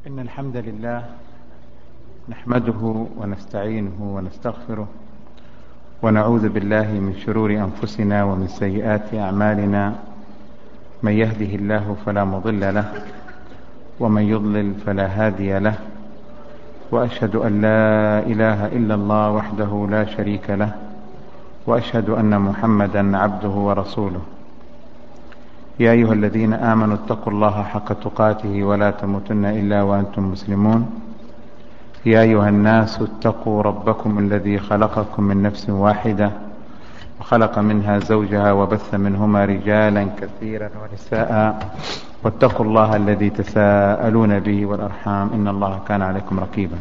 إن الحمد لله نحمده ونستعينه ونستغفره ونعوذ بالله من شرور أنفسنا ومن سيئات أعمالنا. من يهده الله فلا مضل له ومن يضلل فلا هادي له، وأشهد أن لا إله إلا الله وحده لا شريك له، وأشهد أن محمدا عبده ورسوله. يا أيها الذين آمنوا اتقوا الله حق تقاته ولا تموتن إلا وأنتم مسلمون. يا أيها الناس اتقوا ربكم الذي خلقكم من نفس واحدة وخلق منها زوجها وبث منهما رجالا كثيرا ونساء، واتقوا الله الذي تساءلون به والأرحام إن الله كان عليكم رقيبا.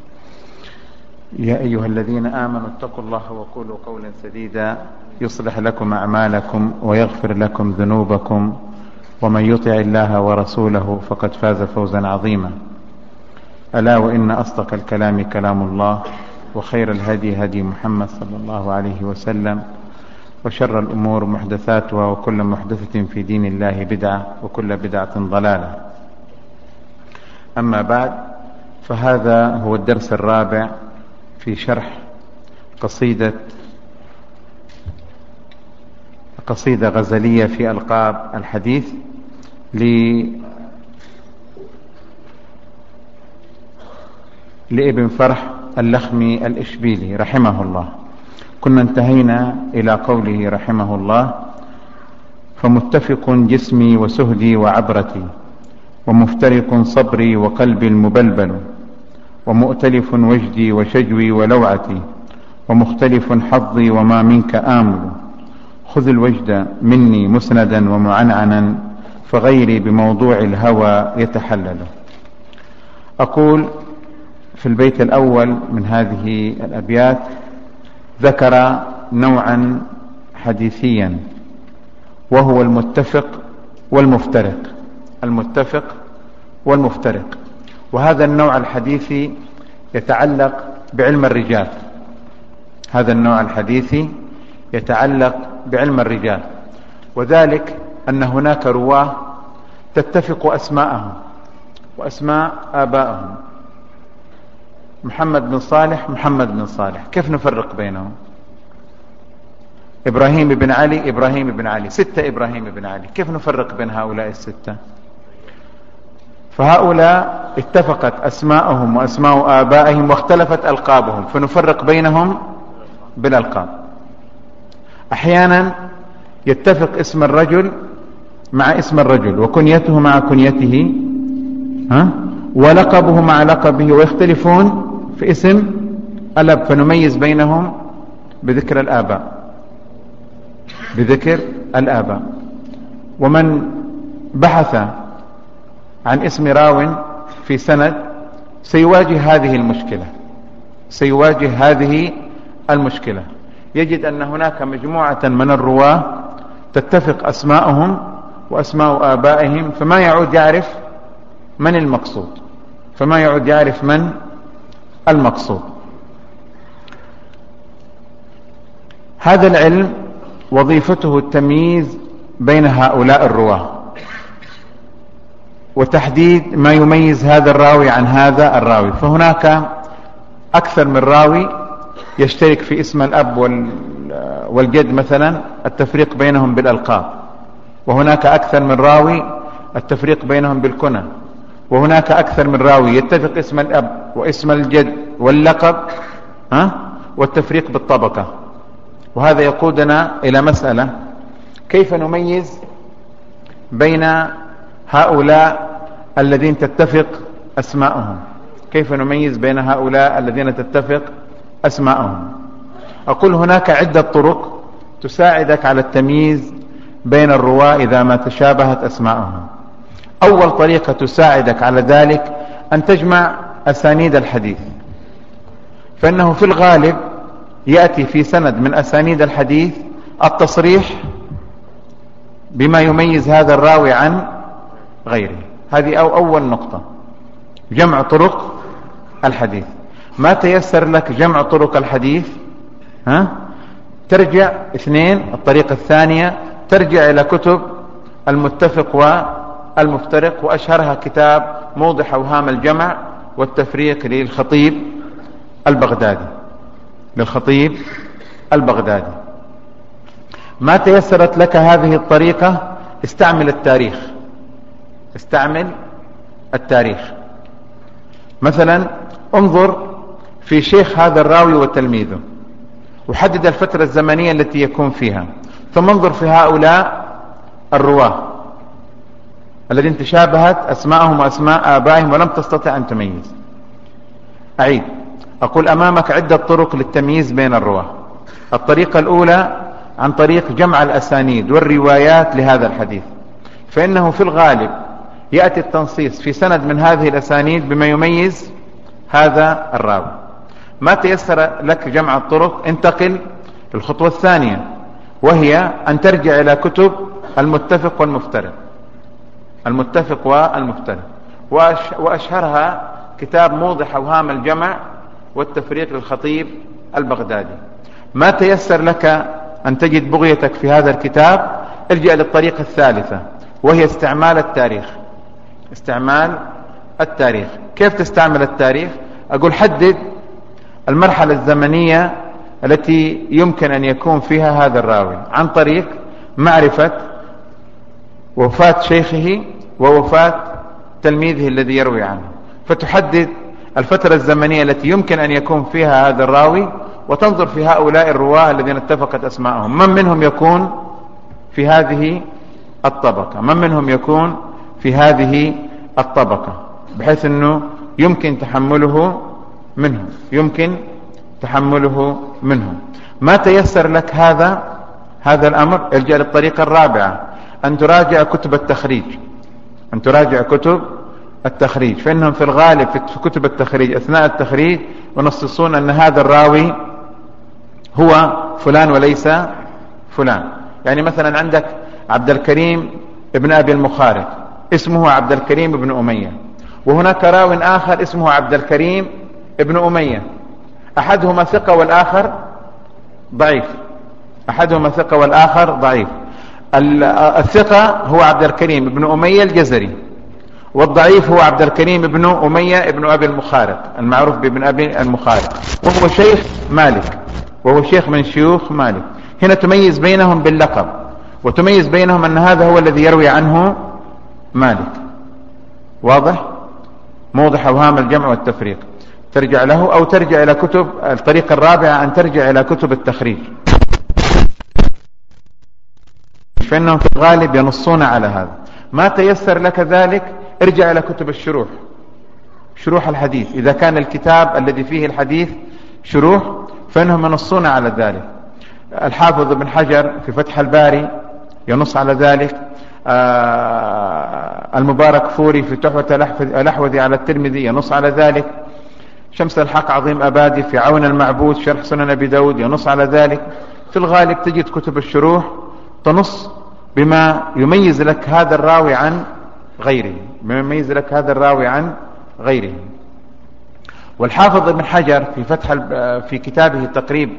يا أيها الذين آمنوا اتقوا الله وقولوا قولا سديدا يصلح لكم أعمالكم ويغفر لكم ذنوبكم، ومن يطع الله ورسوله فقد فاز فوزا عظيما. ألا وإن أصدق الكلام كلام الله، وخير الهدي هدي محمد صلى الله عليه وسلم، وشر الأمور محدثاتها، وكل محدثة في دين الله بدعة، وكل بدعة ضلالة. أما بعد، فهذا هو الدرس الرابع في شرح قصيدة غزلية في ألقاب الحديث لابن فرح اللخمي الإشبيلي رحمه الله. كنا انتهينا إلى قوله رحمه الله: فمتفق جسمي وسهدي وعبرتي، ومفترق صبري وقلبي المبلبل، ومؤتلف وجدي وشجوي ولوعتي، ومختلف حظي وما منك آمل. خذ الوجد مني مسندا ومعنعنا، فغيري بموضوع الهوى يتحلل. أقول في البيت الأول من هذه الأبيات: ذكر نوعا حديثيا وهو المتفق والمفترق. المتفق والمفترق، وهذا النوع الحديثي يتعلق بعلم الرجال. هذا النوع الحديثي يتعلق بعلم الرجال، وذلك أن هناك رواه تتفق أسماءهم وأسماء آبائهم. محمد بن صالح محمد بن صالح، كيف نفرق بينهم؟ إبراهيم بن علي إبراهيم بن علي، 6 إبراهيم بن علي، كيف نفرق بين هؤلاء ال6؟ فهؤلاء اتفقت أسماءهم وأسماء آبائهم واختلفت ألقابهم، فنفرق بينهم بالألقاب. أحيانا يتفق اسم الرجل مع اسم الرجل، وكنيته مع كنيته، ولقبه مع لقبه، ويختلفون في اسم الأب، فنميز بينهم بذكر الآباء. ومن بحث عن اسم راو في سند سيواجه هذه المشكلة. يجد أن هناك مجموعة من الرواة تتفق أسماءهم وأسماء آبائهم، فما يعود يعرف من المقصود. هذا العلم وظيفته التمييز بين هؤلاء الرواة، وتحديد ما يميز هذا الراوي عن هذا الراوي. فهناك أكثر من راوي يشترك في اسم الأب والجد مثلا، التفريق بينهم بالألقاب، وهناك أكثر من راوي التفريق بينهم بالكنى، وهناك أكثر من راوي يتفق اسم الأب واسم الجد واللقب والتفريق بالطبقة. وهذا يقودنا إلى مسألة: كيف نميز بين هؤلاء الذين تتفق أسماءهم؟ أقول هناك عدة طرق تساعدك على التمييز بين الرواة إذا ما تشابهت أسماءهم. أول طريقة تساعدك على ذلك أن تجمع أسانيد الحديث، فإنه في الغالب يأتي في سند من أسانيد الحديث التصريح بما يميز هذا الراوي عن غيره. هذه أول نقطة، جمع طرق الحديث. ما تيسر لك جمع طرق الحديث، ترجع 2. الطريقة الثانية، ترجع إلى كتب المتفق المفترق، وأشهرها كتاب موضح أوهام الجمع والتفريق للخطيب البغدادي. ما تيسرت لك هذه الطريقة استعمل التاريخ. مثلا انظر في شيخ هذا الراوي وتلميذه، وحدد الفترة الزمنية التي يكون فيها، ثم انظر في هؤلاء الرواه الذين تشابهت أسماءهم وأسماء آبائهم ولم تستطع أن تميز. أعيد، أقول أمامك عدة طرق للتمييز بين الرواه. الطريقة الأولى عن طريق جمع الأسانيد والروايات لهذا الحديث، فإنه في الغالب يأتي التنصيص في سند من هذه الأسانيد بما يميز هذا الراوي. ما تيسر لك جمع الطرق، انتقل للخطوة الثانية، وهي أن ترجع إلى كتب المتفق والمفترق، وأشهرها كتاب موضح أوهام الجمع والتفريق للخطيب البغدادي. ما تيسر لك أن تجد بغيتك في هذا الكتاب، ارجع للطريقة الثالثة، وهي استعمال التاريخ. كيف تستعمل التاريخ؟ أقول حدد المرحلة الزمنية التي يمكن أن يكون فيها هذا الراوي عن طريق معرفة وفاة شيخه ووفاة تلميذه الذي يروي عنه، فتحدد الفترة الزمنية التي يمكن أن يكون فيها هذا الراوي، وتنظر في هؤلاء الرواه الذين اتفقت أسماءهم من منهم يكون في هذه الطبقة، بحيث أنه يمكن تحمله منهم. ما تيسر لك هذا الأمر، ارجع للطريقة الرابعة، أن تراجع كتب التخريج. فإنهم في الغالب في كتب التخريج أثناء التخريج ونصصون أن هذا الراوي هو فلان وليس فلان. يعني مثلا عندك عبد الكريم ابن أبي المخارق اسمه عبد الكريم ابن أمية، وهناك راو آخر اسمه عبد الكريم ابن أمية، أحدهما ثقة والآخر ضعيف. الثقة هو عبد الكريم ابن أمية الجزري، والضعيف هو عبد الكريم ابن أمية ابن أبي المخارق المعروف بابن أبي المخارق، وهو شيخ من شيوخ مالك. هنا تميز بينهم باللقب، وتميز بينهم أن هذا هو الذي يروي عنه مالك. واضح؟ موضح أوهام الجمع والتفريق ترجع له، أو ترجع إلى كتب. الطريقة الرابعة أن ترجع إلى كتب التخريج، فإنهم في الغالب ينصون على هذا. ما تيسر لك ذلك، ارجع إلى كتب شروح الحديث. إذا كان الكتاب الذي فيه الحديث شروح فإنهم ينصون على ذلك. الحافظ ابن حجر في فتح الباري ينص على ذلك، المبارك فوري في تحفة الأحوذي على الترمذي ينص على ذلك، شمس الحق عظيم أبادي في عون المعبود شرح سنن أبي داود ينص على ذلك. في الغالب تجد كتب الشروح تنص بما يميز لك هذا الراوي عن غيره. والحافظ ابن حجر في كتابه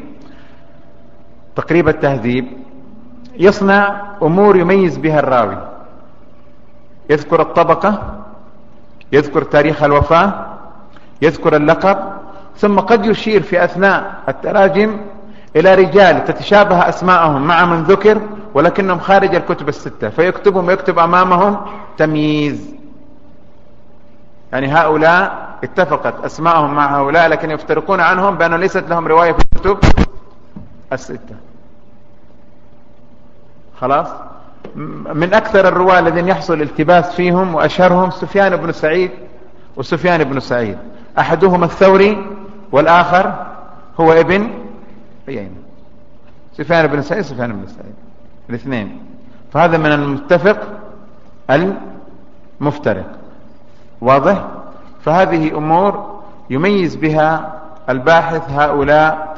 تقريب التهذيب يصنع أمور يميز بها الراوي، يذكر الطبقة، يذكر تاريخ الوفاة، يذكر اللقب، ثم قد يشير في أثناء التراجم إلى رجال تتشابه أسماءهم مع من ذكر ولكنهم خارج الكتب الستة، فيكتبهم ويكتب أمامهم تمييز. يعني هؤلاء اتفقت أسماءهم مع هؤلاء لكن يفترقون عنهم بأنه ليست لهم رواية في الكتب الستة. خلاص؟ من أكثر الرواة الذين يحصل التباس فيهم وأشهرهم سفيان بن سعيد، أحدهما الثوري والآخر هو ابن عيينة. سفيان بن سعيد الاثنين، فهذا من المتفق المفترق. واضح؟ فهذه أمور يميز بها الباحث هؤلاء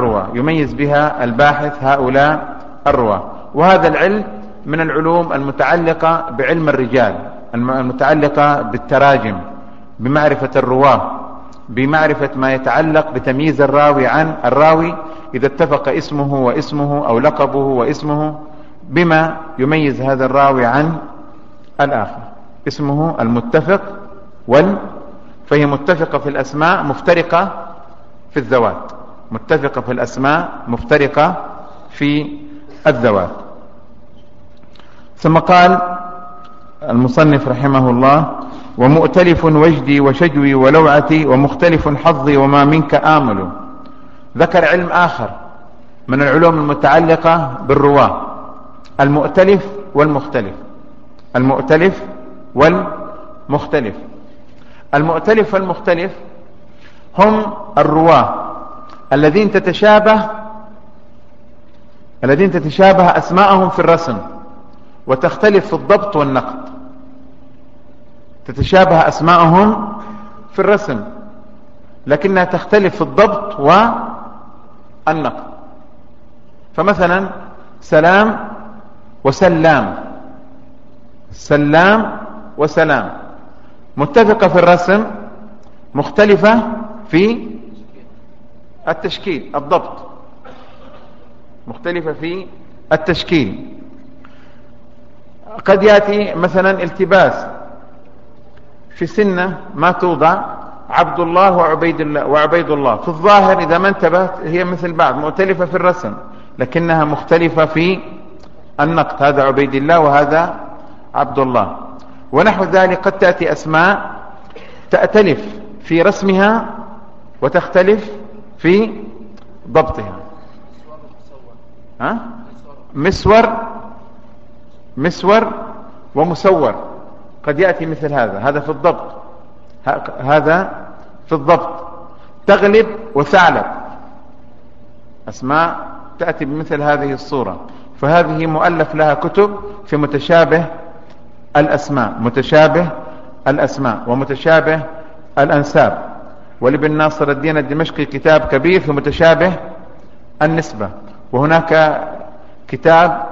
الرواة. وهذا العلم من العلوم المتعلقة بعلم الرجال، المتعلقة بالتراجم، بمعرفة الرواة، بمعرفة ما يتعلق بتمييز الراوي عن الراوي إذا اتفق اسمه واسمه أو لقبه واسمه بما يميز هذا الراوي عن الآخر. اسمه المتفق فهي متفقة في الأسماء مفترقة في الذوات، متفقة في الأسماء مفترقة في الذوات. ثم قال المصنف رحمه الله: ومؤتلف وجدي وشجوي ولوعتي ومختلف حظي وما منك آمل. ذكر علم آخر من العلوم المتعلقة بالرواة: المؤتلف والمختلف. المؤتلف والمختلف. المؤتلف والمختلف هم الرواة الذين تتشابه أسماءهم في الرسم وتختلف في الضبط والنقد. تتشابه أسماءهم في الرسم لكنها تختلف في الضبط والنقد. فمثلا سلام وسلام، سلام وسلام، متفقة في الرسم، مختلفة في التشكيل، الضبط، مختلفة في التشكيل. قد يأتي مثلا التباس في سنة ما توضع عبد الله وعبيد الله، في الظاهر إذا ما انتبهت هي مثل بعض، مختلفة في الرسم لكنها مختلفة في النقد، هذا عبيد الله وهذا عبد الله. ونحو ذلك قد تأتي أسماء تأتلف في رسمها وتختلف في ضبطها. مسور ومسور قد يأتي مثل هذا في الضبط، هذا في الضبط. تغلب وثعلب، أسماء تأتي بمثل هذه الصورة، فهذه مؤلف لها كتب في متشابه الأسماء، متشابه الأسماء ومتشابه الأنساب. ولابن ناصر الدين الدمشقي كتاب كبير في متشابه النسبة. وهناك كتاب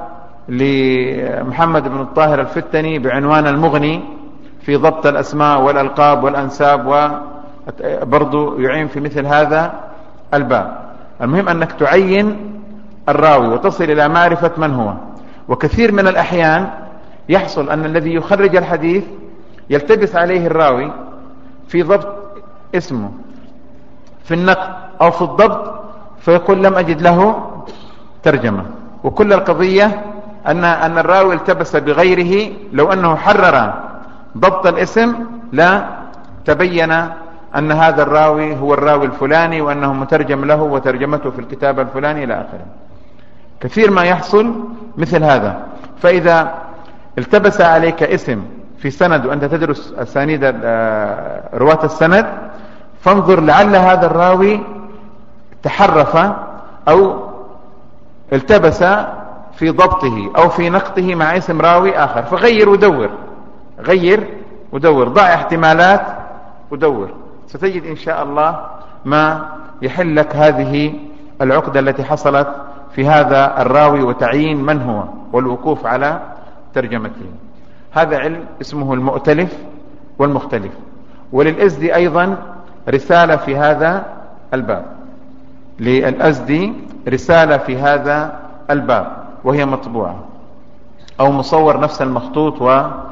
لمحمد بن الطاهر الفتني بعنوان المغني في ضبط الأسماء والألقاب والأنساب، وبرضو يعين في مثل هذا الباب. المهم أنك تعين الراوي وتصل إلى معرفة من هو. وكثير من الأحيان يحصل أن الذي يخرج الحديث يلتبس عليه الراوي في ضبط اسمه، في النقد أو في الضبط، فيقول لم أجد له ترجمة. وكل القضية أن الراوي التبس بغيره، لو أنه حرر ضبط الاسم لا تبين أن هذا الراوي هو الراوي الفلاني وأنه مترجم له وترجمته في الكتاب الفلاني إلى آخره. كثير ما يحصل مثل هذا. فإذا التبس عليك اسم في سند وأنت تدرس أسانيد رواة السند، فانظر لعل هذا الراوي تحرف أو التبس في ضبطه أو في نقطه مع اسم راوي آخر، فغير ودور، غير ودور، ضع احتمالات ودور، ستجد إن شاء الله ما يحل لك هذه العقدة التي حصلت في هذا الراوي وتعيين من هو والوقوف على ترجمته. هذا علم اسمه المؤتلف والمختلف. وللأزدي أيضا رسالة في هذا الباب، للأزدي رسالة في هذا الباب وهي مطبوعة أو مصور نفس المخطوط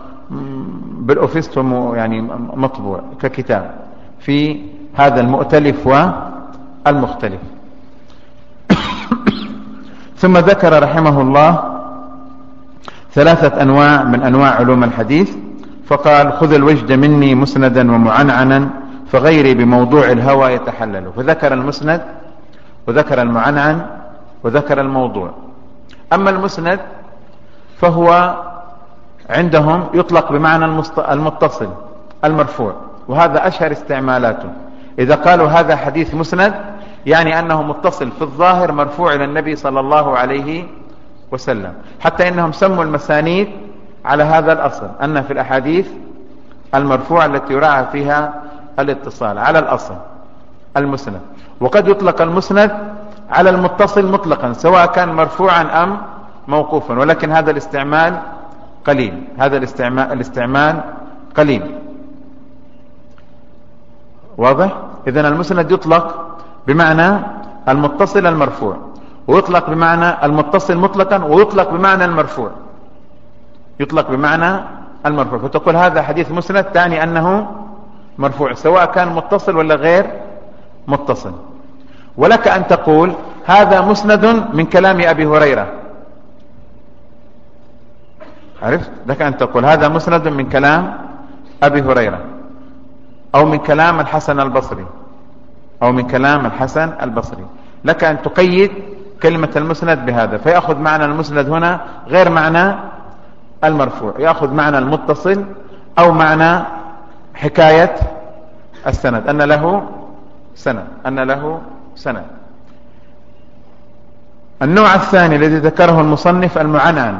وبالأوفيست يعني مطبوع ككتاب في هذا المؤتلف والمختلف. ثم ذكر رحمه الله 3 أنواع من أنواع علوم الحديث، فقال: خذ الوجد مني مسندا ومعنعنا فغيري بموضوع الهوى يتحلل. فذكر المسند وذكر المعنعن وذكر الموضوع. أما المسند فهو عندهم يطلق بمعنى المتصل المرفوع، وهذا أشهر استعمالاته. إذا قالوا هذا حديث مسند يعني أنه متصل في الظاهر مرفوع إلى النبي صلى الله عليه وسلم. حتى إنهم سموا المسانيد على هذا الأصل، أن في الأحاديث المرفوعة التي يراعى فيها الاتصال على الأصل المسند. وقد يطلق المسند على المتصل مطلقا سواء كان مرفوعا أم موقوفا، ولكن هذا الاستعمال قليل، هذا الاستعمال قليل. واضح؟ إذن المسند يطلق بمعنى المتصل المرفوع، ويطلق بمعنى المتصل مطلقا، ويطلق بمعنى المرفوع، يطلق بمعنى المرفوع، فتقول هذا حديث مسند تعني أنه مرفوع سواء كان متصل ولا غير متصل. ولك أن تقول هذا مسند من كلام أبي هريرة، عرفت؟ لك أن تقول هذا مسند من كلام أبي هريرة، أو من كلام الحسن البصري، أو من كلام الحسن البصري. لك أن تقيد كلمة المسند بهذا، فيأخذ معنى المسند هنا غير معنى المرفوع، يأخذ معنى المتصل أو معنى حكاية السند، أن له سند، أن له سند. النوع الثاني الذي ذكره المصنف المعنعن،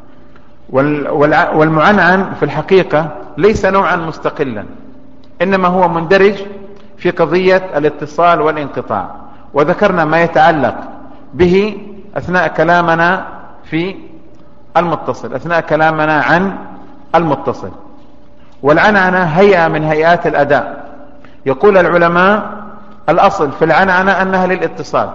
والمعنعن في الحقيقة ليس نوعا مستقلا، إنما هو مندرج في قضية الاتصال والانقطاع، وذكرنا ما يتعلق به أثناء كلامنا في المتصل، أثناء كلامنا عن المتصل. والعنعنة هيئة من هيئات الأداء، يقول العلماء الأصل في العنعنة أنها للاتصال،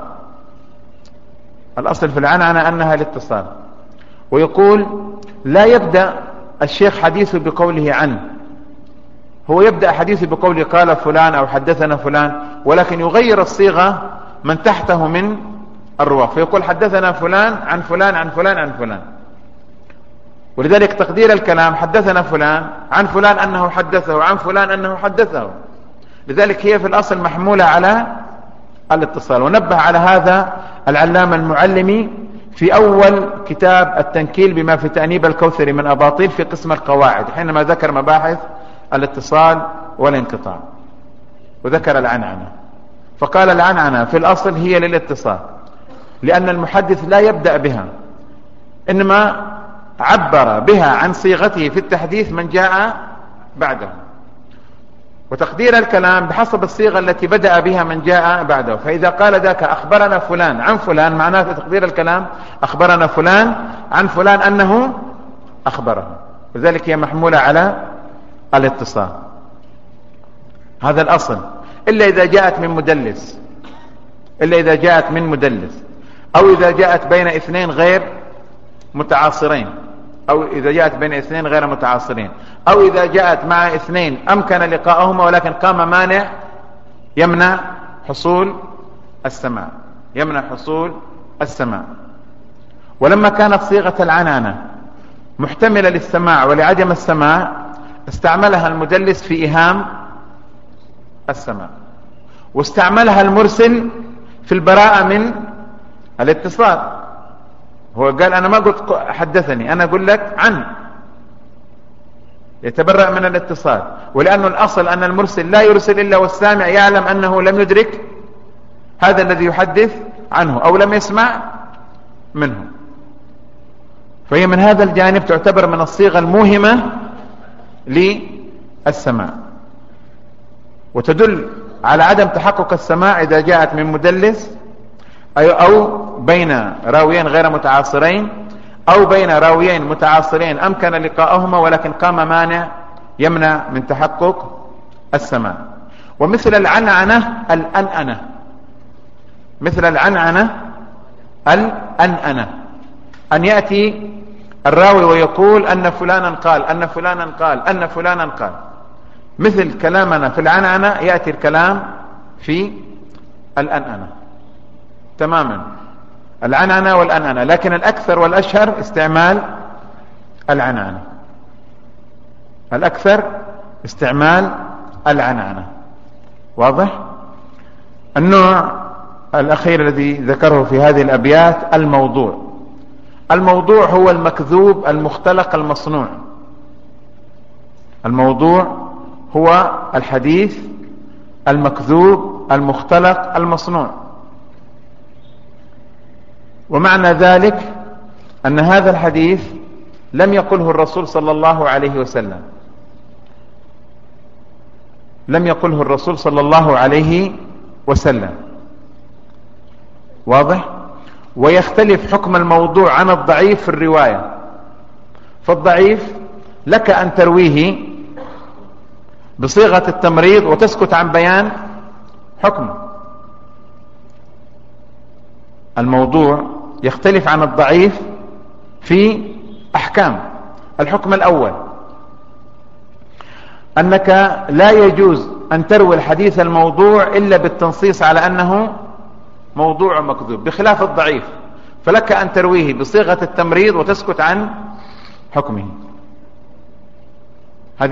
الأصل في العنعنة أنها للاتصال. ويقول لا يبدأ الشيخ حديثه بقوله عن، هو يبدأ حديثه بقوله قال فلان أو حدثنا فلان، ولكن يغير الصيغة من تحته من الرواة، فيقول حدثنا فلان عن فلان عن فلان عن فلان. ولذلك تقدير الكلام حدثنا فلان عن فلان أنه حدثه عن فلان أنه حدثه، لذلك هي في الأصل محمولة على الاتصال. ونبه على هذا العلامة المعلمي في أول كتاب التنكيل بما في تأنيب الكوثري من أباطيل في قسم القواعد، حينما ذكر مباحث الاتصال والانقطاع وذكر العنعنة، فقال العنعنة في الأصل هي للاتصال، لأن المحدث لا يبدأ بها، إنما عبر بها عن صيغته في التحديث من جاء بعده، وتقدير الكلام بحسب الصيغة التي بدأ بها من جاء بعده. فإذا قال ذاك أخبرنا فلان عن فلان، معناه تقدير الكلام أخبرنا فلان عن فلان أنه أخبره، لذلك هي محمولة على الاتصال. هذا الأصل، إلا إذا جاءت من مدلس، إلا إذا جاءت من مدلس، أو إذا جاءت بين اثنين غير متعاصرين، أو إذا جاءت بين اثنين غير متعاصرين، أو إذا جاءت مع اثنين أمكن لقاءهما ولكن قام مانع يمنع حصول السماع، يمنع حصول السماع. ولما كانت صيغة العنعنة محتملة للسماع ولعدم السماع، استعملها المدلس في إيهام السماع، واستعملها المرسل في البراءة من الاتصال. هو قال أنا ما قلت حدثني، أنا أقول لك عن، يتبرأ من الاتصال. ولأنه الأصل أن المرسل لا يرسل إلا والسامع يعلم أنه لم يدرك هذا الذي يحدث عنه أو لم يسمع منه، فهي من هذا الجانب تعتبر من الصيغة الموهمة للسماع، وتدل على عدم تحقق السماع إذا جاءت من مدلس أو بين راويين غير متعاصرين، أو بين راويين متعاصرين أمكن لقاءهما ولكن قام مانع يمنع من تحقق السماع. ومثل العنعنة الأنأنة، مثل العنعنة الأنأنة، أن يأتي الراوي ويقول أن فلانا قال أن فلانا قال أن فلانا قال، مثل كلامنا في العنعنة يأتي الكلام في الأنأنة تماما، العنعنة والأنأنة، لكن الأكثر والأشهر استعمال العنعنة، الأكثر استعمال العنعنة. واضح؟ النوع الأخير الذي ذكره في هذه الأبيات الموضوع. الموضوع هو المكذوب المختلق المصنوع، الموضوع هو الحديث المكذوب المختلق المصنوع. ومعنى ذلك أن هذا الحديث لم يقله الرسول صلى الله عليه وسلم، لم يقله الرسول صلى الله عليه وسلم. واضح؟ ويختلف حكم الموضوع عن الضعيف في الرواية، فالضعيف لك أن ترويه بصيغة التمريض وتسكت عن بيان حكمه. الموضوع يختلف عن الضعيف في أحكام. الحكم الأول أنك لا يجوز أن تروي الحديث الموضوع إلا بالتنصيص على أنه موضوع مكذوب، بخلاف الضعيف فلك أن ترويه بصيغة التمريض وتسكت عن حكمه. هذه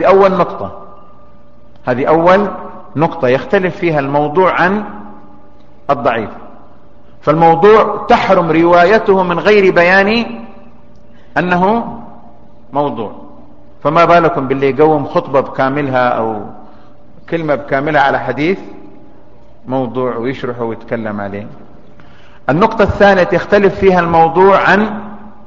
أول نقطة يختلف فيها الموضوع عن الضعيف. فالموضوع تحرم روايته من غير بيان أنه موضوع، فما بالكم باللي يقوم خطبة بكاملها أو كلمة بكاملها على حديث موضوع ويشرحه ويتكلم عليه. النقطة الثانية يختلف فيها الموضوع عن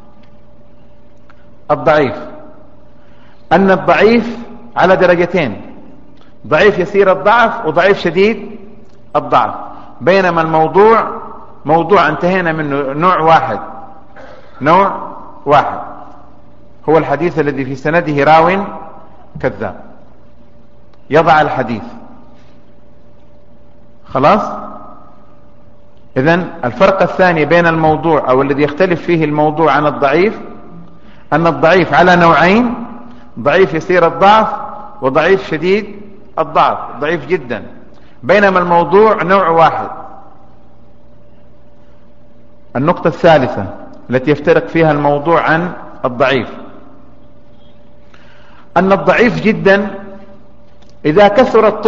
الضعيف، أن الضعيف على درجتين، ضعيف يسير الضعف وضعيف شديد الضعف، بينما الموضوع موضوع انتهينا منه نوع واحد هو الحديث الذي في سنده راو كذاب، يضع الحديث خلاص. إذن الفرق الثاني بين الموضوع أو الذي يختلف فيه الموضوع عن الضعيف أن الضعيف على نوعين، ضعيف يسير الضعف وضعيف شديد الضعف، ضعيف جدا، بينما الموضوع نوع واحد. النقطة الثالثة التي يفترق فيها الموضوع عن الضعيف أن الضعيف جدا إذا كثرت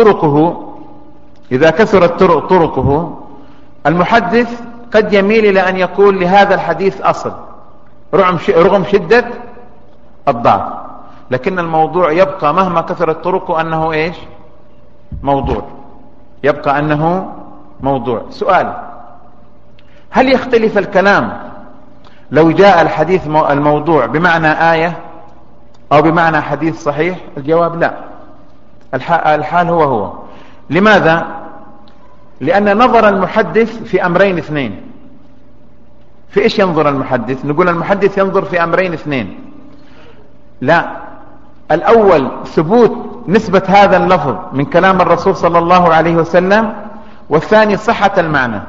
طرقه المحدث قد يميل إلى أن يقول لهذا الحديث أصل رغم شدة الضعف، لكن الموضوع يبقى مهما كثرت طرقه أنه إيش؟ موضوع، يبقى أنه موضوع. سؤال: هل يختلف الكلام لو جاء الحديث الموضوع بمعنى آية أو بمعنى حديث صحيح؟ الجواب لا، الحال هو. لماذا؟ لأن نظر المحدث في أمرين اثنين. في إيش ينظر المحدث؟ نقول المحدث ينظر في أمرين اثنين. لا، الأول ثبوت نسبة هذا اللفظ من كلام الرسول صلى الله عليه وسلم، والثاني صحة المعنى،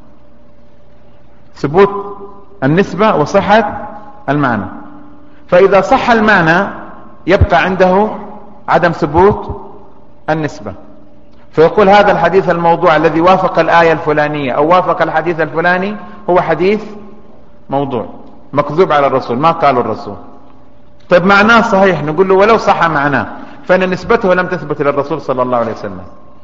ثبوت النسبة وصحة المعنى. فإذا صح المعنى يبقى عنده عدم ثبوت النسبة، فيقول هذا الحديث الموضوع الذي وافق الآية الفلانية أو وافق الحديث الفلاني هو حديث موضوع مكذوب على الرسول، ما قال الرسول. طيب معناه صحيح، نقول له ولو صح معناه فإن نسبته لم تثبت للرسول صلى الله عليه وسلم.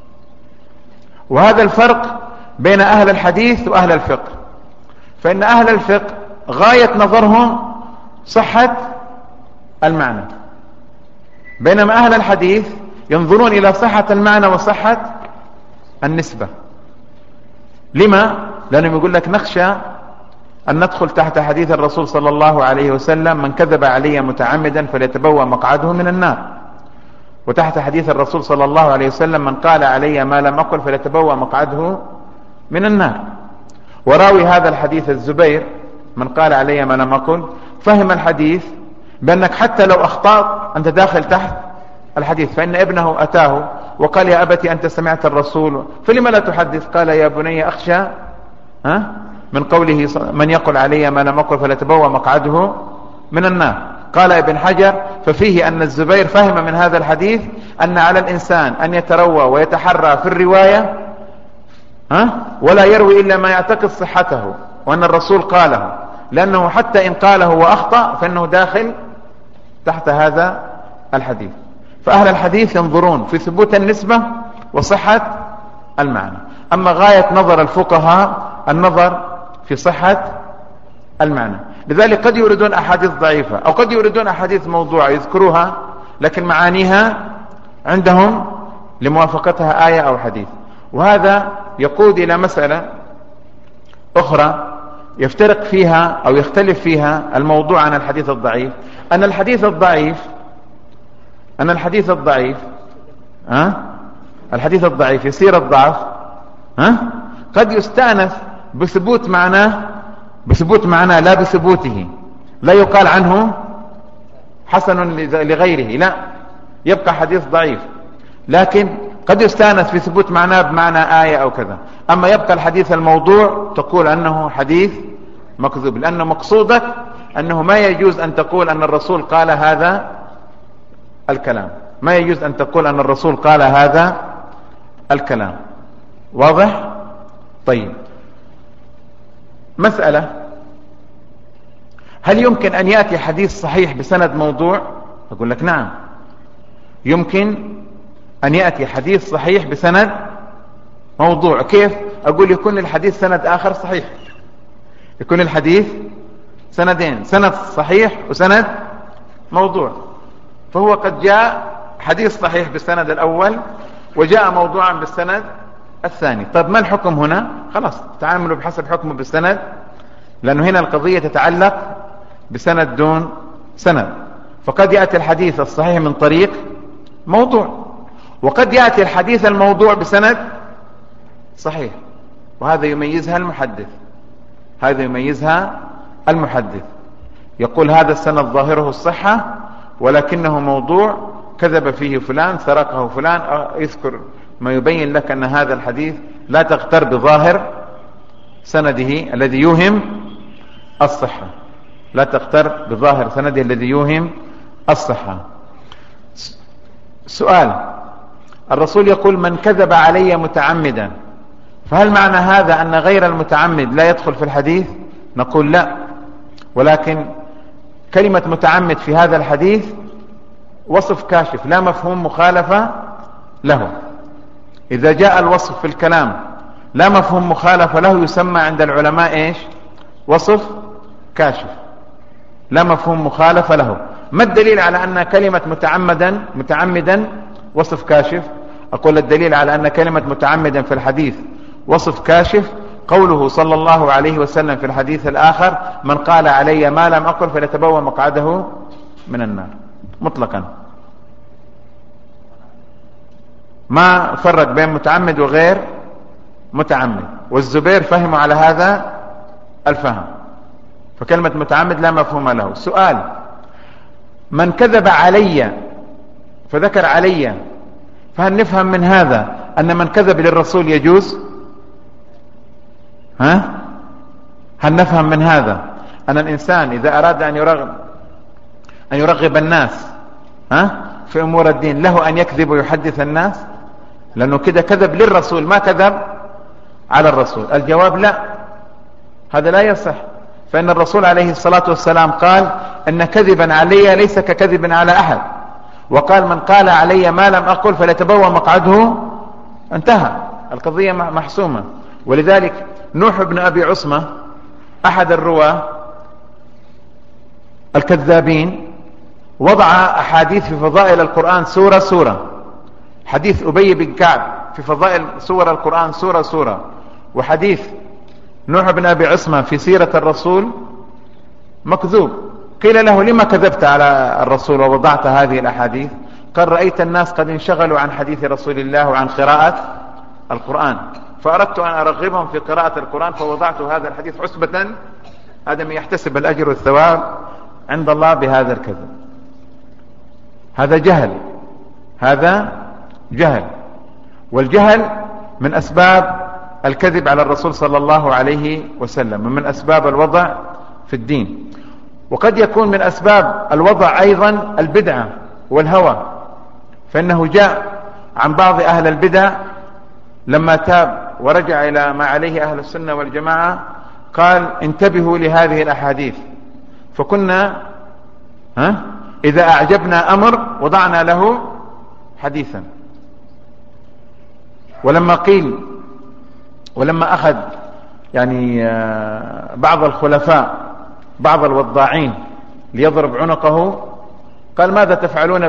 وهذا الفرق بين أهل الحديث وأهل الفقه، فإن أهل الفقه غاية نظرهم صحة المعنى، بينما أهل الحديث ينظرون إلى صحة المعنى وصحة النسبة. لما؟ لأنهم يقول لك نخشى أن ندخل تحت حديث الرسول صلى الله عليه وسلم: من كذب علي متعمدا فليتبوأ مقعده من النار، وتحت حديث الرسول صلى الله عليه وسلم: من قال علي ما لم أقل فليتبوأ مقعده من النار. وراوي هذا الحديث الزبير من قال علي ما لم أقل فهم الحديث بأنك حتى لو أخطأت أنت داخل تحت الحديث، فإن ابنه أتاه وقال: يا أبتي أنت سمعت الرسول فلما لا تحدث؟ قال: يا بني أخشى من قوله من يقل علي ما لم أقل فليتبوأ مقعده من النار. قال ابن حجر: ففيه أن الزبير فهم من هذا الحديث أن على الإنسان أن يتروى ويتحرى في الرواية ولا يروي إلا ما يعتقد صحته، وأن الرسول قاله، لأنه حتى إن قاله وأخطأ فإنه داخل تحت هذا الحديث. فأهل الحديث ينظرون في ثبوت النسبة وصحة المعنى، أما غاية نظر الفقهاء النظر في صحة المعنى. لذلك قد يريدون أحاديث ضعيفة أو قد يريدون أحاديث موضوعة يذكروها، لكن معانيها عندهم لموافقتها آية أو حديث. وهذا يقود إلى مسألة أخرى يفترق فيها أو يختلف فيها الموضوع عن الحديث الضعيف، أن الحديث الضعيف يسير الضعف قد يستأنس بثبوت معناه لا بثبوته، لا يقال عنه حسن لغيره، لا، يبقى حديث ضعيف، لكن قد يستأنس في ثبوت معناه بمعنى آية أو كذا. أما يبقى الحديث الموضوع تقول أنه حديث مكذوب، لأنه مقصودك أنه ما يجوز أن تقول أن الرسول قال هذا الكلام. ما يجوز أن تقول أن الرسول قال هذا الكلام. واضح؟ طيب، مسألة: هل يمكن أن يأتي حديث صحيح بسند موضوع؟ أقول لك نعم، يمكن أن يأتي حديث صحيح بسند موضوع. كيف؟ أقول يكون الحديث سند آخر صحيح، يكون الحديث سندين، سند صحيح وسند موضوع. فهو قد جاء حديث صحيح بالسند الأول وجاء موضوعا بالسند الثاني. طيب ما الحكم هنا؟ خلاص تعاملوا بحسب حكمه بالسند، لأنه هنا القضية تتعلق بسند دون سند. فقد يأتي الحديث الصحيح من طريق موضوع، وقد يأتي الحديث الموضوع بسند صحيح، وهذا يميزها المحدث، هذا يميزها المحدث. يقول هذا السند ظاهره الصحة ولكنه موضوع، كذب فيه فلان، سرقه فلان، يذكر ما يبين لك أن هذا الحديث لا تغتر بظاهر سنده الذي يوهم الصحة، لا تغتر بظاهر سنده الذي يوهم الصحة. سؤال: الرسول يقول من كذب علي متعمدا، فهل معنى هذا أن غير المتعمد لا يدخل في الحديث؟ نقول لا، ولكن كلمة متعمد في هذا الحديث وصف كاشف لا مفهوم مخالفة له. إذا جاء الوصف في الكلام لا مفهوم مخالفة له يسمى عند العلماء إيش؟ وصف كاشف، لا مفهوم مخالفة له. ما الدليل على أن كلمة متعمدا وصف كاشف؟ أقول الدليل على أن كلمة متعمدا في الحديث وصف كاشف قوله صلى الله عليه وسلم في الحديث الآخر: من قال علي ما لم أقل فليتبوأ مقعده من النار، مطلقا، ما فرق بين متعمد وغير متعمد. والزبير فهموا على هذا الفهم، فكلمة متعمد لا مفهوم له. سؤال: من كذب علي فذكر علي، فهل نفهم من هذا أن من كذب للرسول يجوز؟ هل نفهم من هذا أن الإنسان إذا أراد أن يرغب الناس في أمور الدين له أن يكذب ويحدث الناس؟ لأنه كده كذب للرسول ما كذب على الرسول. الجواب لا، هذا لا يصح، فإن الرسول عليه الصلاة والسلام قال أن كذبا علي ليس ككذب على أحد، وقال من قال علي ما لم أقل فليتبوأ مقعده، انتهى، القضية محسومة. ولذلك نوح بن أبي عصمة أحد الرواة الكذابين وضع أحاديث في فضائل القرآن سورة سورة، حديث أبي بن كعب في فضائل سور القرآن سورة سورة، وحديث نوح بن أبي عصمة في سيرة الرسول مكذوب. قيل له لما كذبت على الرسول ووضعت هذه الأحاديث؟ قال رأيت الناس قد انشغلوا عن حديث رسول الله وعن قراءة القرآن، فأردت أن أرغبهم في قراءة القرآن فوضعت هذا الحديث حسبة آدم يحتسب الأجر والثواب عند الله بهذا الكذب. هذا جهل، هذا جهل، والجهل من أسباب الكذب على الرسول صلى الله عليه وسلم، ومن أسباب الوضع في الدين. وقد يكون من أسباب الوضع أيضا البدعة والهوى، فإنه جاء عن بعض أهل البدع لما تاب ورجع إلى ما عليه أهل السنة والجماعة قال انتبهوا لهذه الأحاديث، فكنا إذا أعجبنا أمر وضعنا له حديثا. ولما أخذ يعني بعض الخلفاء بعض الوضاعين ليضرب عنقه قال ماذا تفعلون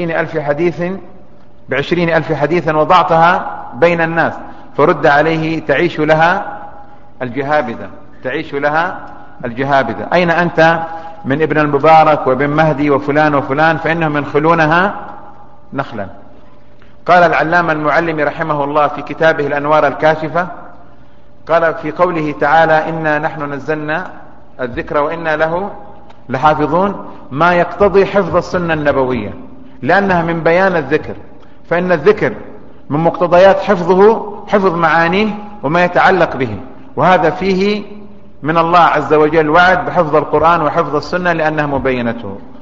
بعشرين ألف حديث وضعتها بين الناس؟ فرد عليه تعيش لها الجهابذة، تعيش لها الجهابذة. أين أنت من ابن المبارك وابن مهدي وفلان وفلان فإنهم ينخلونها نخلا. قال العلامة المعلمي رحمه الله في كتابه الأنوار الكاشفة قال في قوله تعالى إنا نحن نزلنا الذكر وإنا له لحافظون ما يقتضي حفظ السنة النبوية، لأنها من بيان الذكر، فإن الذكر من مقتضيات حفظه حفظ معانيه وما يتعلق به، وهذا فيه من الله عز وجل وعد بحفظ القرآن وحفظ السنة لأنها مبينته.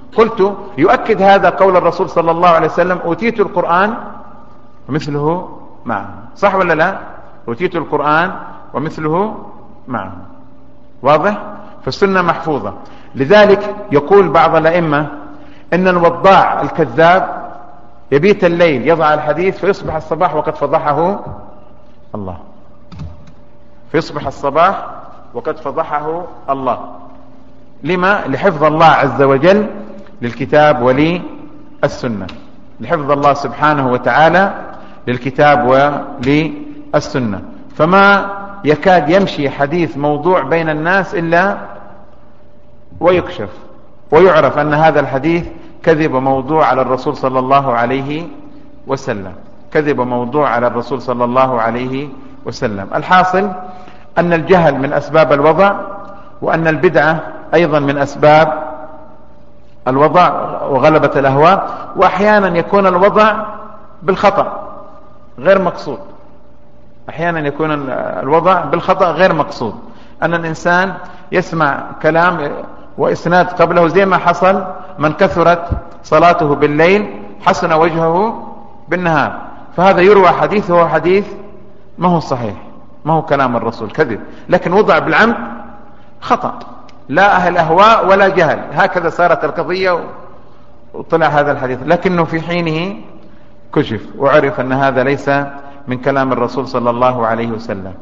قلت يؤكد هذا قول الرسول صلى الله عليه وسلم: أوتيت القرآن ومثله معه. صح ولا لا؟ أوتيت القرآن ومثله معه. واضح؟ فالسنة محفوظة. لذلك يقول بعض الأئمة إن الوضاع الكذاب يبيت الليل يضع الحديث فيصبح الصباح وقد فضحه الله، فيصبح الصباح وقد فضحه الله. لما؟ لحفظ الله عز وجل للكتاب وللسنة، لحفظ الله سبحانه وتعالى للكتاب وللسنة. فما يكاد يمشي حديث موضوع بين الناس إلا ويكشف ويعرف أن هذا الحديث كذب موضوع على الرسول صلى الله عليه وسلم، كذب موضوع على الرسول صلى الله عليه وسلم. الحاصل أن الجهل من أسباب الوضع، وأن البدعة أيضا من أسباب الوضع وغلبة الأهواء. وأحيانا يكون الوضع بالخطأ غير مقصود، أحيانا يكون الوضع بالخطأ غير مقصود، أن الإنسان يسمع كلام وإسناد قبله، زي ما حصل من كثرت صلاته بالليل حسن وجهه بالنهار، فهذا يروى حديث هو حديث ما هو صحيح، ما هو كلام الرسول، كذب، لكن وضع بالعمد خطأ، لا أهل أهواء ولا جهل، هكذا صارت القضية وطلع هذا الحديث، لكنه في حينه كشف وعرف أن هذا ليس من كلام الرسول صلى الله عليه وسلم.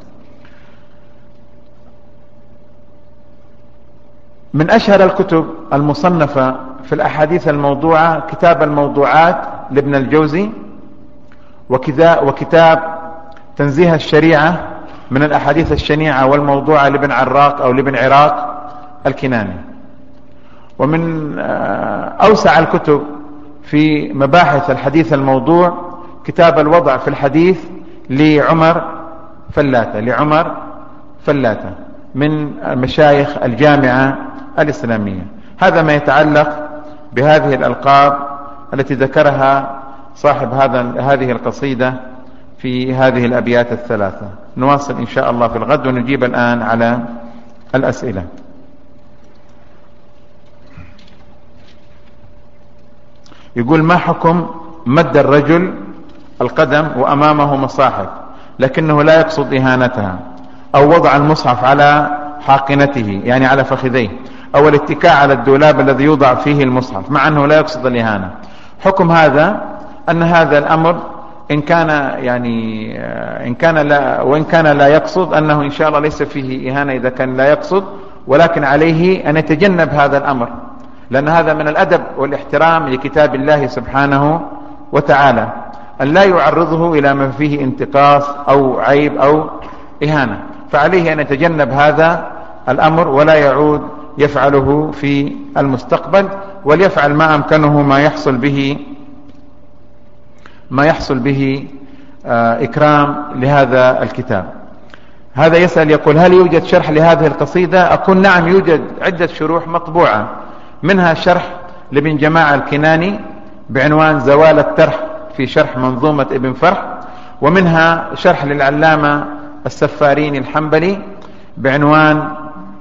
من أشهر الكتب المصنفة في الأحاديث الموضوعة كتاب الموضوعات لابن الجوزي، وكتاب تنزيه الشريعة من الأحاديث الشنيعة والموضوعة لابن عراق أو لابن عراق الكناني. ومن أوسع الكتب في مباحث الحديث الموضوع كتاب الوضع في الحديث لعمر فلاتة من مشايخ الجامعة الإسلامية. هذا ما يتعلق بهذه الألقاب التي ذكرها صاحب هذه القصيدة في هذه الأبيات الثلاثة. نواصل إن شاء الله في الغد ونجيب الآن على الأسئلة. يقول: ما حكم مد الرجل القدم وأمامه مصاحف لكنه لا يقصد إهانتها، أو وضع المصحف على حاقنته يعني على فخذيه، أو الاتكاء على الدولاب الذي يوضع فيه المصحف مع أنه لا يقصد الإهانة؟ حكم هذا أن هذا الأمر إن كان لا يقصد أنه إن شاء الله ليس فيه إهانة إذا كان لا يقصد، ولكن عليه أن يتجنب هذا الأمر، لأن هذا من الأدب والاحترام لكتاب الله سبحانه وتعالى، أن لا يعرضه إلى ما فيه انتقاص أو عيب أو إهانة، فعليه أن يتجنب هذا الأمر ولا يعود يفعله في المستقبل، وليفعل ما أمكنه ما يحصل به إكرام لهذا الكتاب. هذا يسأل يقول: هل يوجد شرح لهذه القصيدة؟ أقول نعم، يوجد عدة شروح مطبوعة، منها شرح لابن جماعة الكناني بعنوان زوال الترح في شرح منظومة ابن فرح، ومنها شرح للعلامة السفاريني الحنبلي بعنوان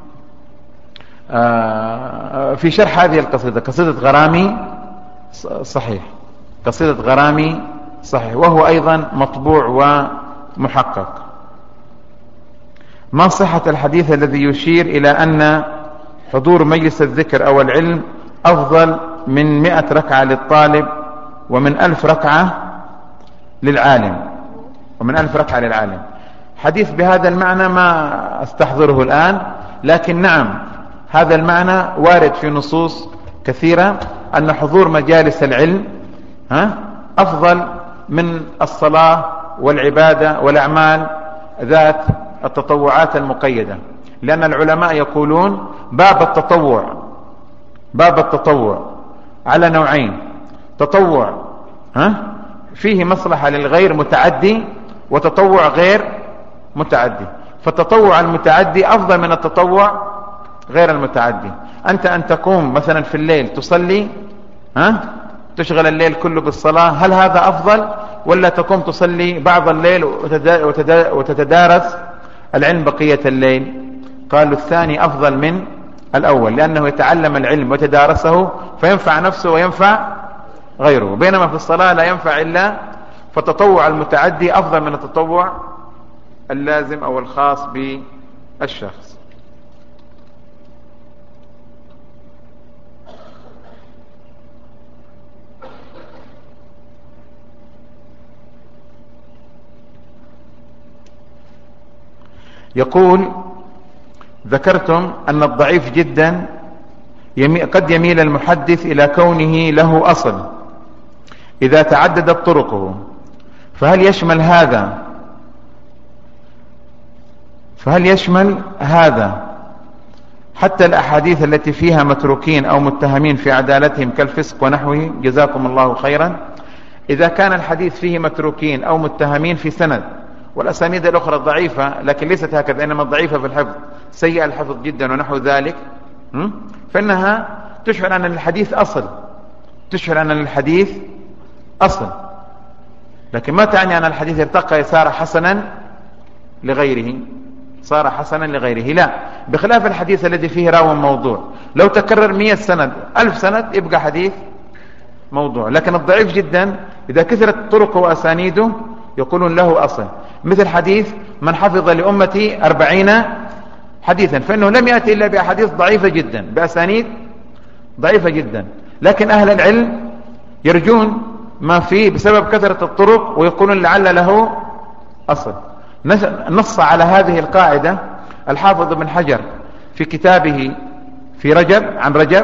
في شرح هذه القصيدة قصيدة غرامي صحيح، قصيدة غرامي صحيح، وهو أيضا مطبوع ومحقق. ما صحة الحديث الذي يشير إلى أن حضور مجلس الذكر أو العلم أفضل من 100 ركعة للطالب ومن 1000 ركعة للعالم، حديث بهذا المعنى ما أستحضره الآن، لكن نعم هذا المعنى وارد في نصوص كثيرة أن حضور مجالس العلم أفضل من الصلاة والعبادة والأعمال ذات التطوعات المقيدة، لأن العلماء يقولون باب التطوع على نوعين: تطوع فيه مصلحة للغير متعدي، وتطوع غير متعدي. فالتطوع المتعدي أفضل من التطوع غير المتعدي. أنت أن تقوم مثلا في الليل تصلي تشغل الليل كله بالصلاة، هل هذا أفضل، ولا تقوم تصلي بعض الليل وتتدارس العلم بقية الليل؟ قالوا الثاني أفضل من الأول، لأنه يتعلم العلم وتدارسه فينفع نفسه وينفع غيره، بينما في الصلاة لا ينفع إلا، فالتطوع المتعدي أفضل من التطوع اللازم أو الخاص بالشخص. يقول: ذكرتم أن الضعيف جدا قد يميل المحدث إلى كونه له أصل إذا تعددت طرقه، فهل يشمل هذا حتى الأحاديث التي فيها متروكين أو متهمين في عدالتهم كالفسق ونحوه؟ جزاكم الله خيرا. إذا كان الحديث فيه متروكين أو متهمين في سند والأسانيد الأخرى ضعيفة، لكن ليست هكذا، إنما ضعيفة في الحفظ، سيء الحفظ جدا ونحو ذلك، فإنها تشعر أن الحديث أصل، لكن ما تعني أن الحديث ارتقى صار حسنا لغيره، لا، بخلاف الحديث الذي فيه راو موضوع، لو تكرر 100 سند 1000 سند يبقى حديث موضوع. لكن الضعيف جدا إذا كثرت طرقه وأسانيده يقولون له أصل، مثل حديث من حفظ لأمتي 40 حديثا، فإنه لم يأتي إلا بأحاديث ضعيفة جدا بأسانيد ضعيفة جدا، لكن أهل العلم يرجون ما فيه بسبب كثرة الطرق ويقولون لعل له أصل. نص على هذه القاعدة الحافظ ابن حجر في كتابه في رجب عن رجب،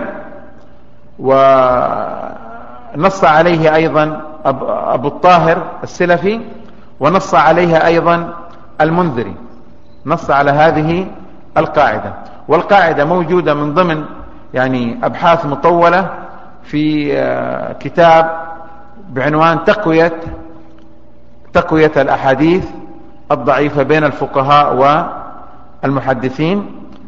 ونص عليه أيضا أبو الطاهر السلفي، ونص عليها أيضا المنذري، نص على هذه القاعدة. والقاعدة موجودة من ضمن يعني أبحاث مطولة في كتاب بعنوان تقوية الأحاديث الضعيفة بين الفقهاء والمحدثين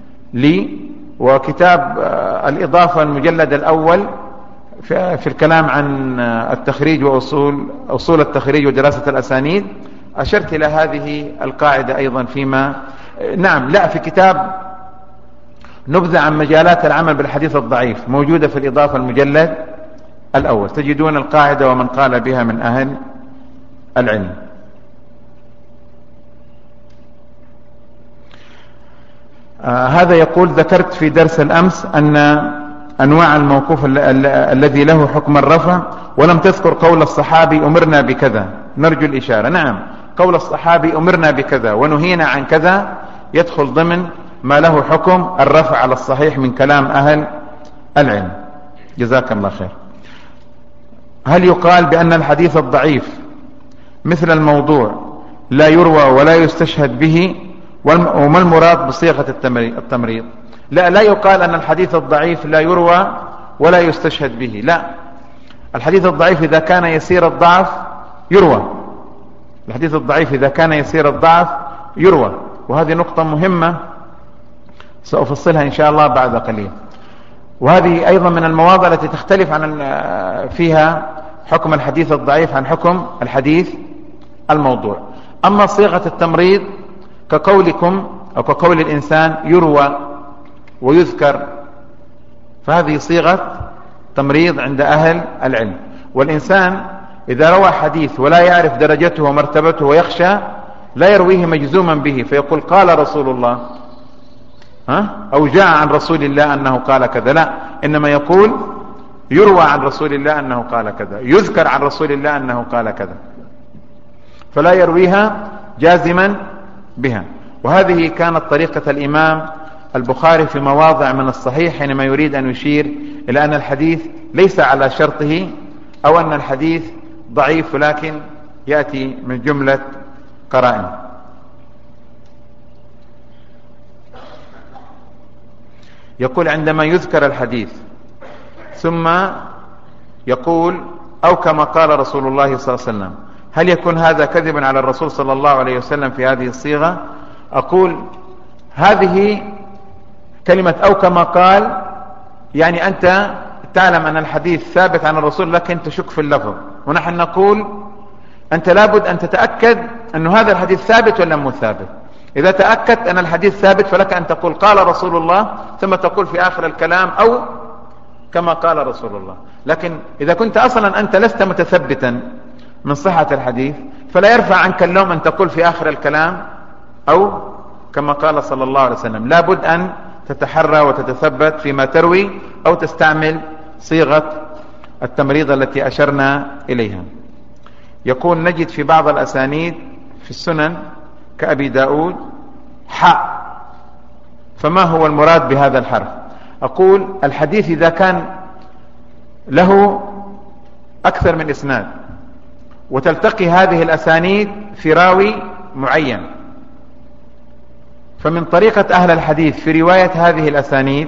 وكتاب الإضافة المجلد الأول في الكلام عن التخريج وأصول التخريج ودراسة الأسانيد. أشرت إلى هذه القاعدة أيضا في كتاب نبذة عن مجالات العمل بالحديث الضعيف، موجودة في الإضافة المجلد الأول، تجدون القاعدة ومن قال بها من أهل العلم. هذا يقول: ذكرت في درس الأمس أن أنواع الموقوف الذي له حكم الرفع، ولم تذكر قول الصحابي أمرنا بكذا، نرجو الإشارة. نعم، قول الصحابي أمرنا بكذا ونهينا عن كذا يدخل ضمن ما له حكم الرفع على الصحيح من كلام أهل العلم. جزاك الله خير. هل يقال بأن الحديث الضعيف مثل الموضوع لا يروى ولا يستشهد به؟ وما المراد بصيغة التمريض؟ لا يقال أن الحديث الضعيف لا يروى ولا يستشهد به، لا، الحديث الضعيف إذا كان يسير الضعف يروى، الحديث الضعيف إذا كان يسير الضعف يروى، وهذه نقطة مهمة سأفصلها إن شاء الله بعد قليل. وهذه أيضا من المواضع التي تختلف فيها حكم الحديث الضعيف عن حكم الحديث الموضوع. أما صيغة التمريض كقولكم أو كقول الإنسان يروى ويذكر، فهذه صيغة تمريض عند أهل العلم. والإنسان إذا روى حديث ولا يعرف درجته ومرتبته ويخشى لا يرويه مجزوما به فيقول قال رسول الله أو جاء عن رسول الله أنه قال كذا، لا، إنما يقول يروى عن رسول الله أنه قال كذا، يذكر عن رسول الله أنه قال كذا، فلا يرويها جازما بها. وهذه كانت طريقة الإمام البخاري في مواضع من الصحيح حينما يريد أن يشير إلى أن الحديث ليس على شرطه أو أن الحديث ضعيف ولكن يأتي من جملة قرائن. يقول: عندما يذكر الحديث ثم يقول أو كما قال رسول الله صلى الله عليه وسلم، هل يكون هذا كذبا على الرسول صلى الله عليه وسلم في هذه الصيغة؟ أقول هذه كلمة أو كما قال يعني أنت تعلم أن الحديث ثابت عن الرسول لكن تشك في اللفظ، ونحن نقول أنت لابد أن تتأكد أن هذا الحديث ثابت ولا مو ثابت. إذا تأكدت أن الحديث ثابت فلك أن تقول قال رسول الله، ثم تقول في آخر الكلام أو كما قال رسول الله. لكن إذا كنت أصلا أنت لست متثبتا من صحة الحديث فلا يرفع عنك اللوم أن تقول في آخر الكلام أو كما قال صلى الله عليه وسلم. لابد أن تتحرى وتتثبت فيما تروي أو تستعمل صيغة التمريض التي أشرنا إليها. يقول نجد في بعض الأسانيد في السنن كأبي داود حاء، فما هو المراد بهذا الحرف؟ أقول الحديث إذا كان له أكثر من إسناد وتلتقي هذه الأسانيد في راوي معين، فمن طريقة أهل الحديث في رواية هذه الأسانيد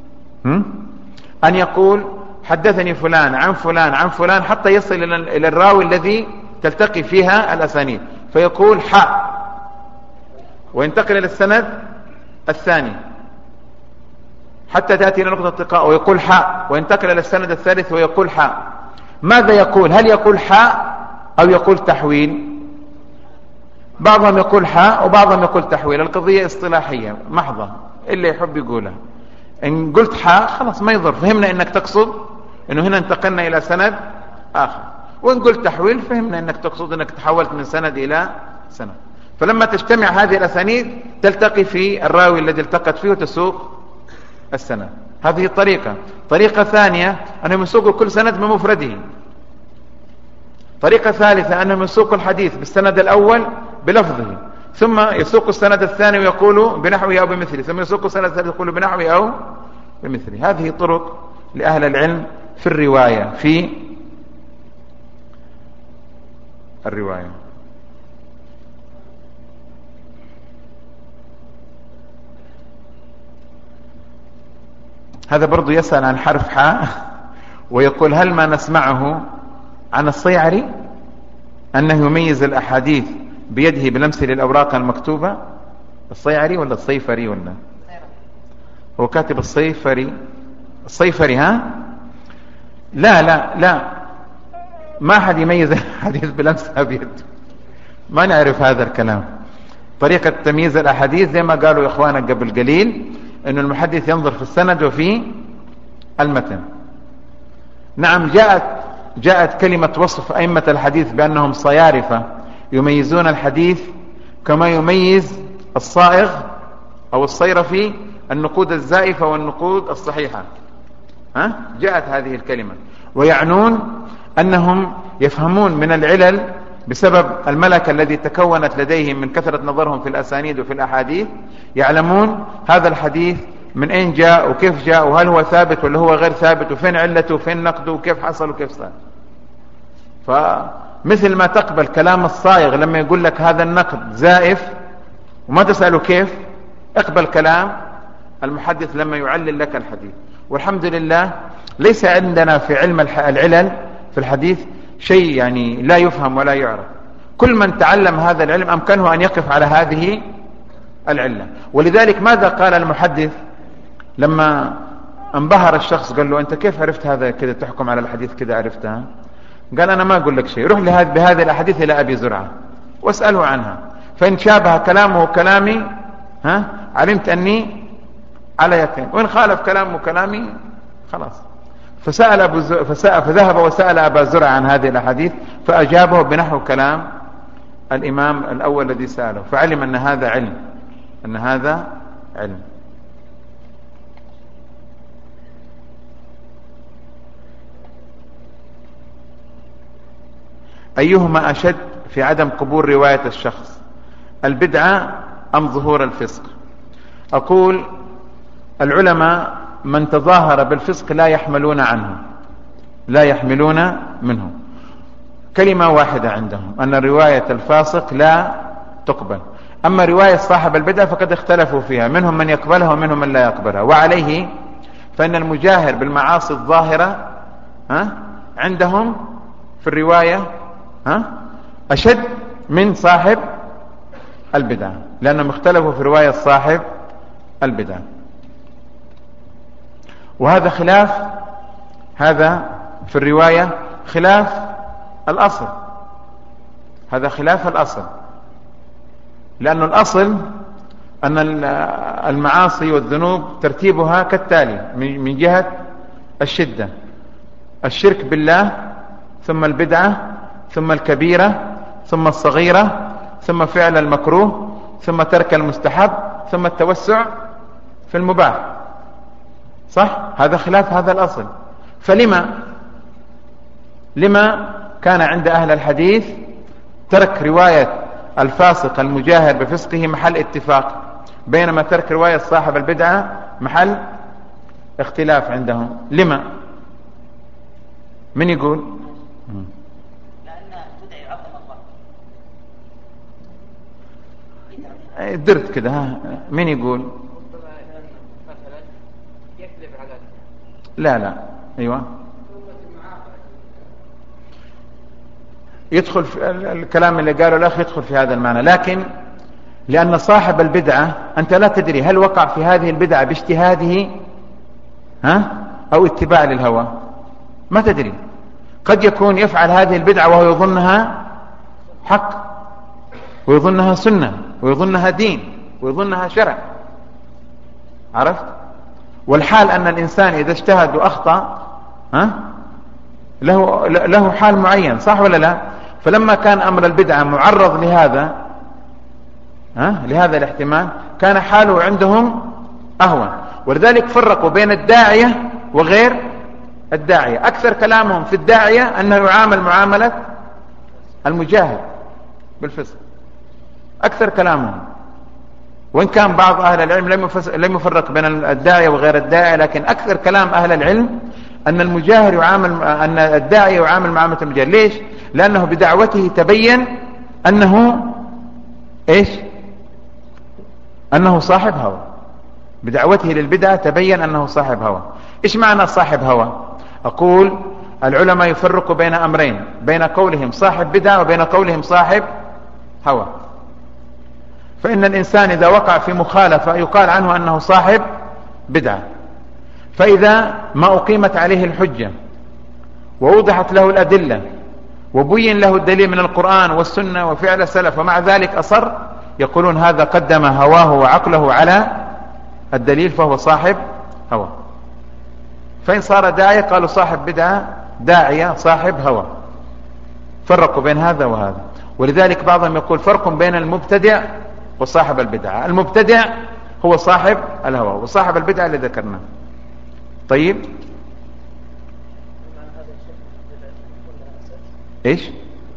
أن يقول حدثني فلان عن فلان عن فلان حتى يصل إلى الراوي الذي تلتقي فيها الأسانيد، فيقول حاء وينتقل إلى السند الثاني حتى تأتي إلى نقطة التقاء ويقول حاء وينتقل إلى السند الثالث ويقول حاء. ماذا يقول؟ هل يقول حاء أو يقول تحويل؟ بعضهم يقول حاء وبعضهم يقول تحويل. القضية اصطلاحية محضة، اللي يحب يقولها. إن قلت حاء خلاص ما يضر، فهمنا إنك تقصد إنه هنا انتقلنا إلى سند آخر، وإن قلت تحويل فهمنا إنك تقصد إنك تحولت من سند إلى سند. فلما تجتمع هذه الأسانيد تلتقي في الراوي الذي التقت فيه وتسوق السند. هذه طريقة. طريقة ثانية أنهم يسوقوا كل سند بمفرده. طريقة ثالثة أنهم يسوقوا الحديث بالسند الأول بلفظه، ثم يسوقوا السند الثاني ويقولوا بنحوه أو بمثله، ثم يسوقوا السند الثالث ويقولوا بنحوه أو بمثله. هذه طرق لأهل العلم في الرواية. في الرواية هذا برضو يسأل عن حرف حاء ويقول هل ما نسمعه عن الصيعري أنه يميز الأحاديث بيده بلمسه للأوراق المكتوبة؟ الصيعري ولا الصيفري ولا هو كاتب الصيفري؟ الصيفري ها؟ لا لا لا، ما أحد يميز الحديث بلمسها بيده، ما نعرف هذا الكلام. طريقة تمييز الأحاديث زي ما قالوا إخوانك قبل قليل أن المحدث ينظر في السند وفي المتن. نعم جاءت كلمة وصف أئمة الحديث بأنهم صيارفة يميزون الحديث كما يميز الصائغ أو الصيرفي النقود الزائفة والنقود الصحيحة. جاءت هذه الكلمة، ويعنون أنهم يفهمون من العلل بسبب الملكة الذي تكونت لديهم من كثرة نظرهم في الأسانيد وفي الأحاديث، يعلمون هذا الحديث من أين جاء وكيف جاء وهل هو ثابت ولا هو غير ثابت وفين علته وفين نقده وكيف حصل وكيف صار. فمثل ما تقبل كلام الصائغ لما يقول لك هذا النقد زائف وما تسأله كيف، اقبل كلام المحدث لما يعلل لك الحديث. والحمد لله ليس عندنا في علم العلل في الحديث شيء يعني لا يفهم ولا يعرف. كل من تعلم هذا العلم أمكنه أن يقف على هذه العلة. ولذلك ماذا قال المحدث لما انبهر الشخص؟ قال له أنت كيف عرفت هذا كذا تحكم على الحديث كذا عرفتها؟ قال أنا ما أقول لك شيء، روح بهذه الأحاديث إلى أبي زرعة واسأله عنها، فإن شابه كلامه كلامي علمت أني على يقين، وإن خالف كلامه كلامي خلاص. فذهب وسأل أبا زرعة عن هذه الأحاديث فأجابه بنحو كلام الإمام الأول الذي سأله، فعلم أن هذا علم، أن هذا علم. أيهما أشد في عدم قبول رواية الشخص، البدعة أم ظهور الفسق؟ أقول العلماء من تظاهر بالفسق لا يحملون عنه، لا يحملون منه. كلمة واحدة عندهم أن رواية الفاسق لا تقبل. أما رواية صاحب البدعة فقد اختلفوا فيها، منهم من يقبلها ومنهم من لا يقبلها. وعليه فإن المجاهر بالمعاصي الظاهرة عندهم في الرواية أشد من صاحب البدعة، لأنهم اختلفوا في رواية صاحب البدعة. وهذا خلاف، هذا في الرواية خلاف الأصل، هذا خلاف الأصل، لأن الأصل أن المعاصي والذنوب ترتيبها كالتالي من جهة الشدة: الشرك بالله، ثم البدعة، ثم الكبيرة، ثم الصغيرة، ثم فعل المكروه، ثم ترك المستحب، ثم التوسع في المباح. صح؟ هذا خلاف هذا الأصل. لما كان عند أهل الحديث ترك رواية الفاسق المجاهر بفسقه محل اتفاق، بينما ترك رواية صاحب البدعة محل اختلاف عندهم؟ لما؟ من يقول؟ لأن البدع يعظم الله. درت كده، ها، من يقول؟ مثلا يكذب على لا ايوه، يدخل في الكلام اللي قاله الاخ، يدخل في هذا المعنى، لكن لان صاحب البدعه انت لا تدري هل وقع في هذه البدعه باجتهاده او اتباع للهوى، ما تدري. قد يكون يفعل هذه البدعه وهو يظنها حق، ويظنها سنه، ويظنها دين، ويظنها شرع. عرفت؟ والحال أن الإنسان إذا اجتهد وأخطأ له حال معين، صح ولا لا؟ فلما كان أمر البدعة معرض لهذا الاحتمال، كان حاله عندهم أهون، ولذلك فرقوا بين الداعية وغير الداعية. أكثر كلامهم في الداعية أنه يعامل معاملة المجاهد بالفسق، أكثر كلامهم. وإن كان بعض أهل العلم لم يفرق بين الداعية وغير الداعية، لكن أكثر كلام أهل العلم أن أن الداعية يعامل معاملة المجاهد. ليش؟ لأنه بدعوته تبين أنه أنه صاحب هوى. بدعوته للبدعة تبين أنه صاحب هوى. إيش معنى صاحب هوى؟ أقول العلماء يفرقوا بين أمرين: بين قولهم صاحب بدعة وبين قولهم صاحب هوى. فإن الإنسان إذا وقع في مخالفة يقال عنه أنه صاحب بدعة، فإذا ما أقيمت عليه الحجة ووضحت له الأدلة وبين له الدليل من القرآن والسنة وفعل السلف ومع ذلك أصر، يقولون هذا قدم هواه وعقله على الدليل فهو صاحب هوى. فإن صار داعية قالوا صاحب بدعة، داعية صاحب هوى. فرقوا بين هذا وهذا. ولذلك بعضهم يقول فرق بين المبتدع وصاحب البدعة. المبتدع هو صاحب الهوى، وصاحب البدعة اللي ذكرناه. طيب، ايش؟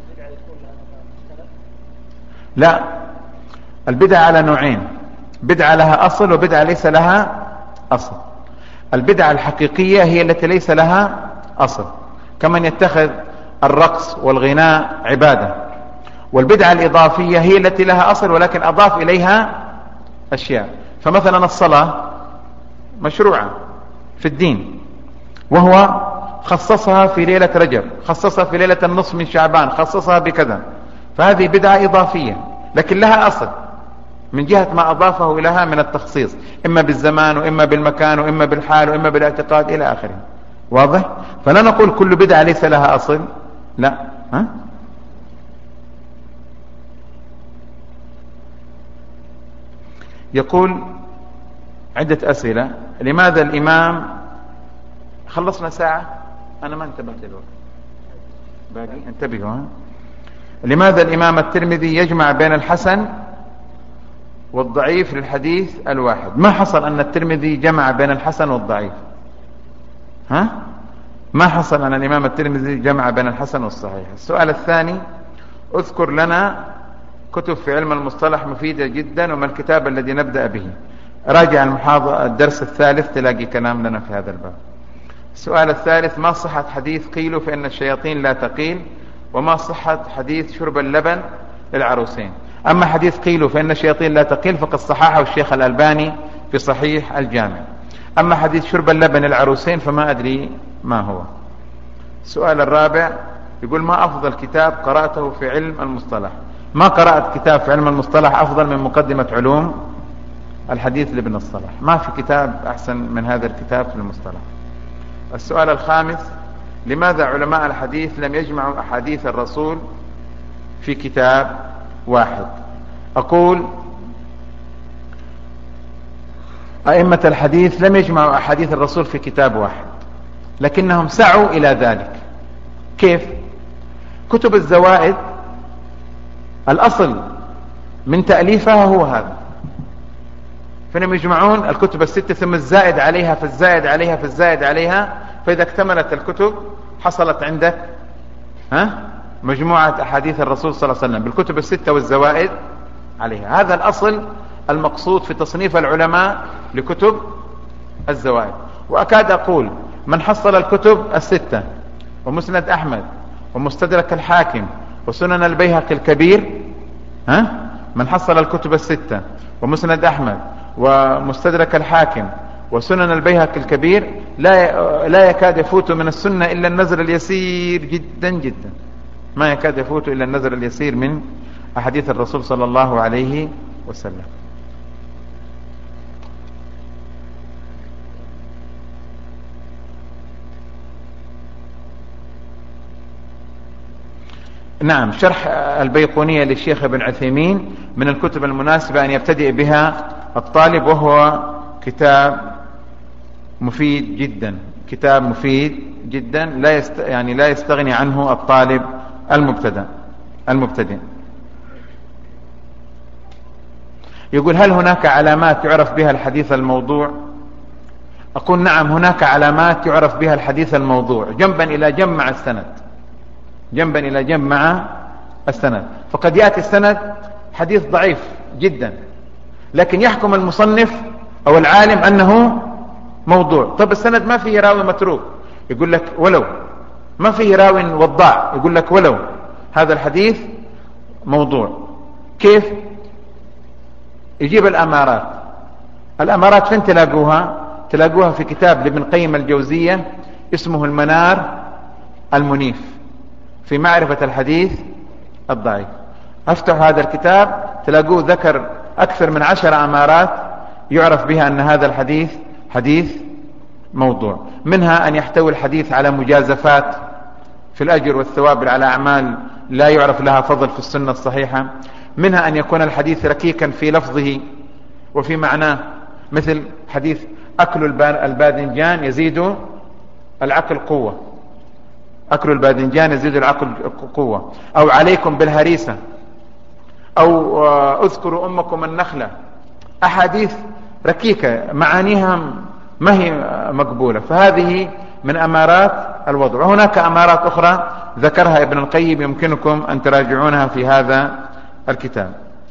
لا، البدعة على نوعين: بدعة لها أصل وبدعة ليس لها أصل. البدعة الحقيقية هي التي ليس لها أصل، كمن يتخذ الرقص والغناء عبادة. والبدعة الإضافية هي التي لها أصل ولكن أضاف إليها أشياء. فمثلا الصلاة مشروعة في الدين، وهو خصصها في ليلة رجب، خصصها في ليلة النصف من شعبان، خصصها بكذا، فهذه بدعة إضافية لكن لها أصل من جهة ما أضافه إليها من التخصيص، إما بالزمان وإما بالمكان وإما بالحال وإما بالاعتقاد إلى آخره. واضح؟ فلا نقول كل بدعة ليس لها أصل، لا. يقول عدة أسئلة: لماذا الإمام، خلصنا ساعة، أنا ما انتبهت للوقت باقي، انتبهوا. لماذا الإمام الترمذي يجمع بين الحسن والضعيف للحديث الواحد؟ ما حصل أن الترمذي جمع بين الحسن والضعيف، ما حصل أن الإمام الترمذي جمع بين الحسن والصحيح. السؤال الثاني: اذكر لنا كتب في علم المصطلح مفيدة جدا، وما الكتاب الذي نبدأ به؟ راجع الدرس الثالث تلاقي كلام لنا في هذا الباب. السؤال الثالث: ما صحة حديث قيلوا فإن الشياطين لا تقيل؟ وما صحة حديث شرب اللبن للعروسين؟ أما حديث قيلوا فإن الشياطين لا تقيل فقد صححه الشيخ الألباني في صحيح الجامع. أما حديث شرب اللبن للعروسين فما أدري ما هو. السؤال الرابع يقول: ما أفضل كتاب قرأته في علم المصطلح؟ ما قرأت كتاب في علم المصطلح أفضل من مقدمة علوم الحديث لابن الصلاح، ما في كتاب أحسن من هذا الكتاب في المصطلح. السؤال الخامس: لماذا علماء الحديث لم يجمعوا أحاديث الرسول في كتاب واحد؟ أقول أئمة الحديث لم يجمعوا أحاديث الرسول في كتاب واحد، لكنهم سعوا إلى ذلك. كيف؟ كتب الزوائد الأصل من تأليفها هو هذا، فإنهم يجمعون الكتب الستة ثم الزائد عليها فالزائد عليها فالزائد عليها، فإذا اكتملت الكتب حصلت عندك مجموعة أحاديث الرسول صلى الله عليه وسلم بالكتب الستة والزوائد عليها. هذا الأصل المقصود في تصنيف العلماء لكتب الزوائد. وأكاد أقول من حصل الكتب الستة ومسند أحمد ومستدرك الحاكم وسنن البيهقي الكبير، من حصل الكتب الستة ومسند أحمد ومستدرك الحاكم وسنن البيهقي الكبير لا يكاد يفوت من السنة إلا النزر اليسير جدا جدا، ما يكاد يفوت إلا النزر اليسير من أحاديث الرسول صلى الله عليه وسلم. نعم، شرح البيقونية للشيخ ابن عثيمين من الكتب المناسبة أن يبتدئ بها الطالب، وهو كتاب مفيد جدا، كتاب مفيد جدا لا يستغني عنه الطالب المبتدئ. يقول: هل هناك علامات يعرف بها الحديث الموضوع؟ أقول: نعم، هناك علامات يعرف بها الحديث الموضوع جنبا إلى جنب مع السند، جنبا إلى جنب مع السند. فقد يأتي السند حديث ضعيف جدا لكن يحكم المصنف أو العالم أنه موضوع. طب السند ما فيه راوي متروك، يقول لك ولو. ما فيه راوي وضاع، يقول لك ولو. هذا الحديث موضوع. كيف؟ يجيب الأمارات فين تلاقوها؟ تلاقوها في كتاب لابن قيم الجوزية اسمه المنار المنيف في معرفة الحديث الضعيف. افتحوا هذا الكتاب تلاقوه ذكر أكثر من 10 أمارات يعرف بها أن هذا الحديث حديث موضوع. منها أن يحتوي الحديث على مجازفات في الأجر والثواب على أعمال لا يعرف لها فضل في السنة الصحيحة. منها أن يكون الحديث ركيكا في لفظه وفي معناه، مثل حديث أكل الباذنجان يزيد العقل قوة، أكل الباذنجان يزيد العقل قوة، أو عليكم بالهريسة، أو اذكروا أمكم النخلة. أحاديث ركيكة معانيها ما هي مقبولة، فهذه من أمارات الوضع. وهناك أمارات أخرى ذكرها ابن القيم يمكنكم أن تراجعونها في هذا الكتاب.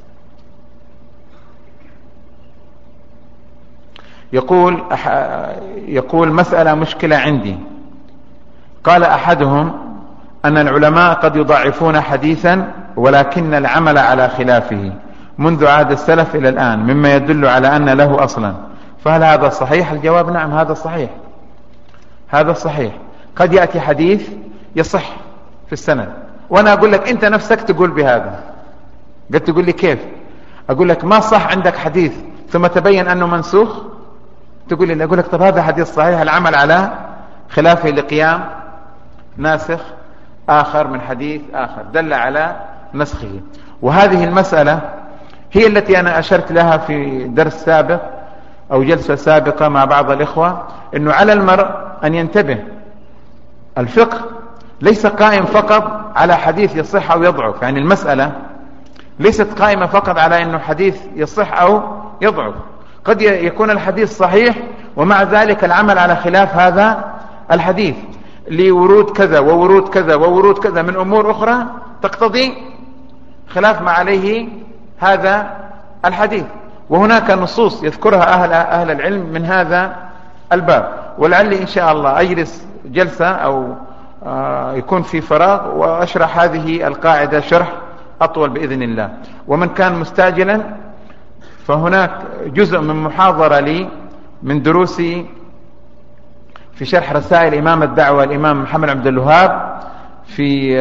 يقول مسألة مشكلة عندي. قال أحدهم أن العلماء قد يضعفون حديثا ولكن العمل على خلافه منذ عهد السلف إلى الآن، مما يدل على أن له أصلا، فهل هذا صحيح؟ الجواب: نعم، هذا صحيح، هذا صحيح. قد يأتي حديث يصح في السند وأنا أقول لك أنت نفسك تقول بهذا. قد تقول لي كيف؟ أقول لك ما صح عندك حديث ثم تبين أنه منسوخ، تقول لي، أقول لك طب هذا حديث صحيح، العمل على خلافه لقيام ناسخ آخر من حديث آخر دل على نسخه. وهذه المسألة هي التي أنا أشرت لها في درس سابق أو جلسة سابقة مع بعض الإخوة، أنه على المرء أن ينتبه. الفقه ليس قائم فقط على حديث يصح أو يضعف، يعني المسألة ليست قائمة فقط على أنه حديث يصح أو يضعف. قد يكون الحديث صحيح ومع ذلك العمل على خلاف هذا الحديث لورود كذا وورود كذا وورود كذا من أمور أخرى تقتضي خلاف ما عليه هذا الحديث. وهناك نصوص يذكرها أهل العلم من هذا الباب. ولعلي إن شاء الله أجلس جلسة أو يكون في فراغ وأشرح هذه القاعدة شرح أطول بإذن الله. ومن كان مستعجلا فهناك جزء من محاضرة لي من دروسي في شرح رسائل إمام الدعوة الإمام محمد عبد الوهاب في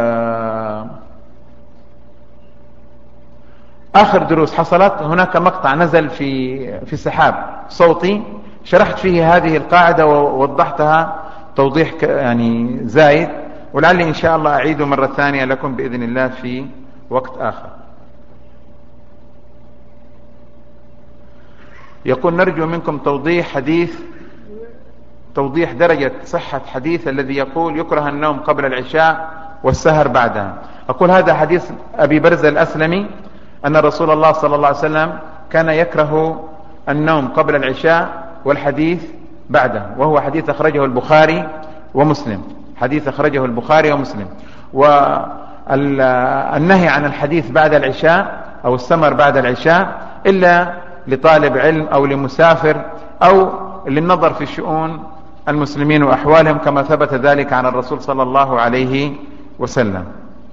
آخر دروس حصلت. هناك مقطع نزل في سحاب صوتي شرحت فيه هذه القاعدة ووضحتها توضيح يعني زايد، ولعلي إن شاء الله أعيده مرة ثانية لكم بإذن الله في وقت آخر. يقول نرجو منكم توضيح درجة صحة حديث الذي يقول يكره النوم قبل العشاء والسهر بعدها. أقول هذا حديث أبي برزة الأسلمي أن رسول الله صلى الله عليه وسلم كان يكره النوم قبل العشاء والحديث بعده، وهو حديث أخرجه البخاري ومسلم، والنهي عن الحديث بعد العشاء أو السمر بعد العشاء إلا لطالب علم أو لمسافر أو للنظر في شؤون المسلمين وأحوالهم، كما ثبت ذلك عن الرسول صلى الله عليه وسلم.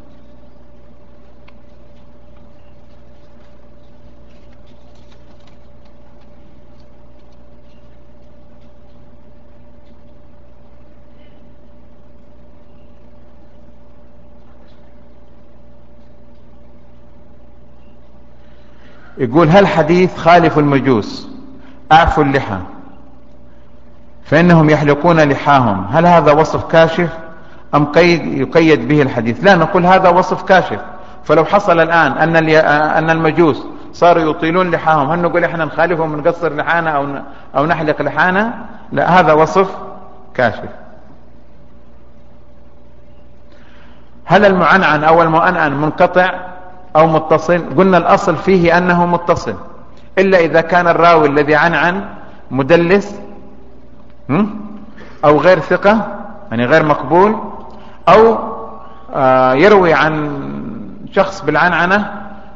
يقول هل حديث خالف المجوس أعفوا اللحى فإنهم يحلقون لحاهم، هل هذا وصف كاشف أم يقيد به الحديث؟ لا، نقول هذا وصف كاشف. فلو حصل الآن أن المجوس صاروا يطيلون لحاهم، هل نقول إحنا نخالفهم ونقصر لحانا أو نحلق لحانا؟ لا، هذا وصف كاشف. هل المعنعن أو المؤنن منقطع أو متصل؟ قلنا الأصل فيه أنه متصل، إلا إذا كان الراوي الذي عنعن مدلس أو غير ثقة، يعني غير مقبول، أو يروي عن شخص بالعنعنة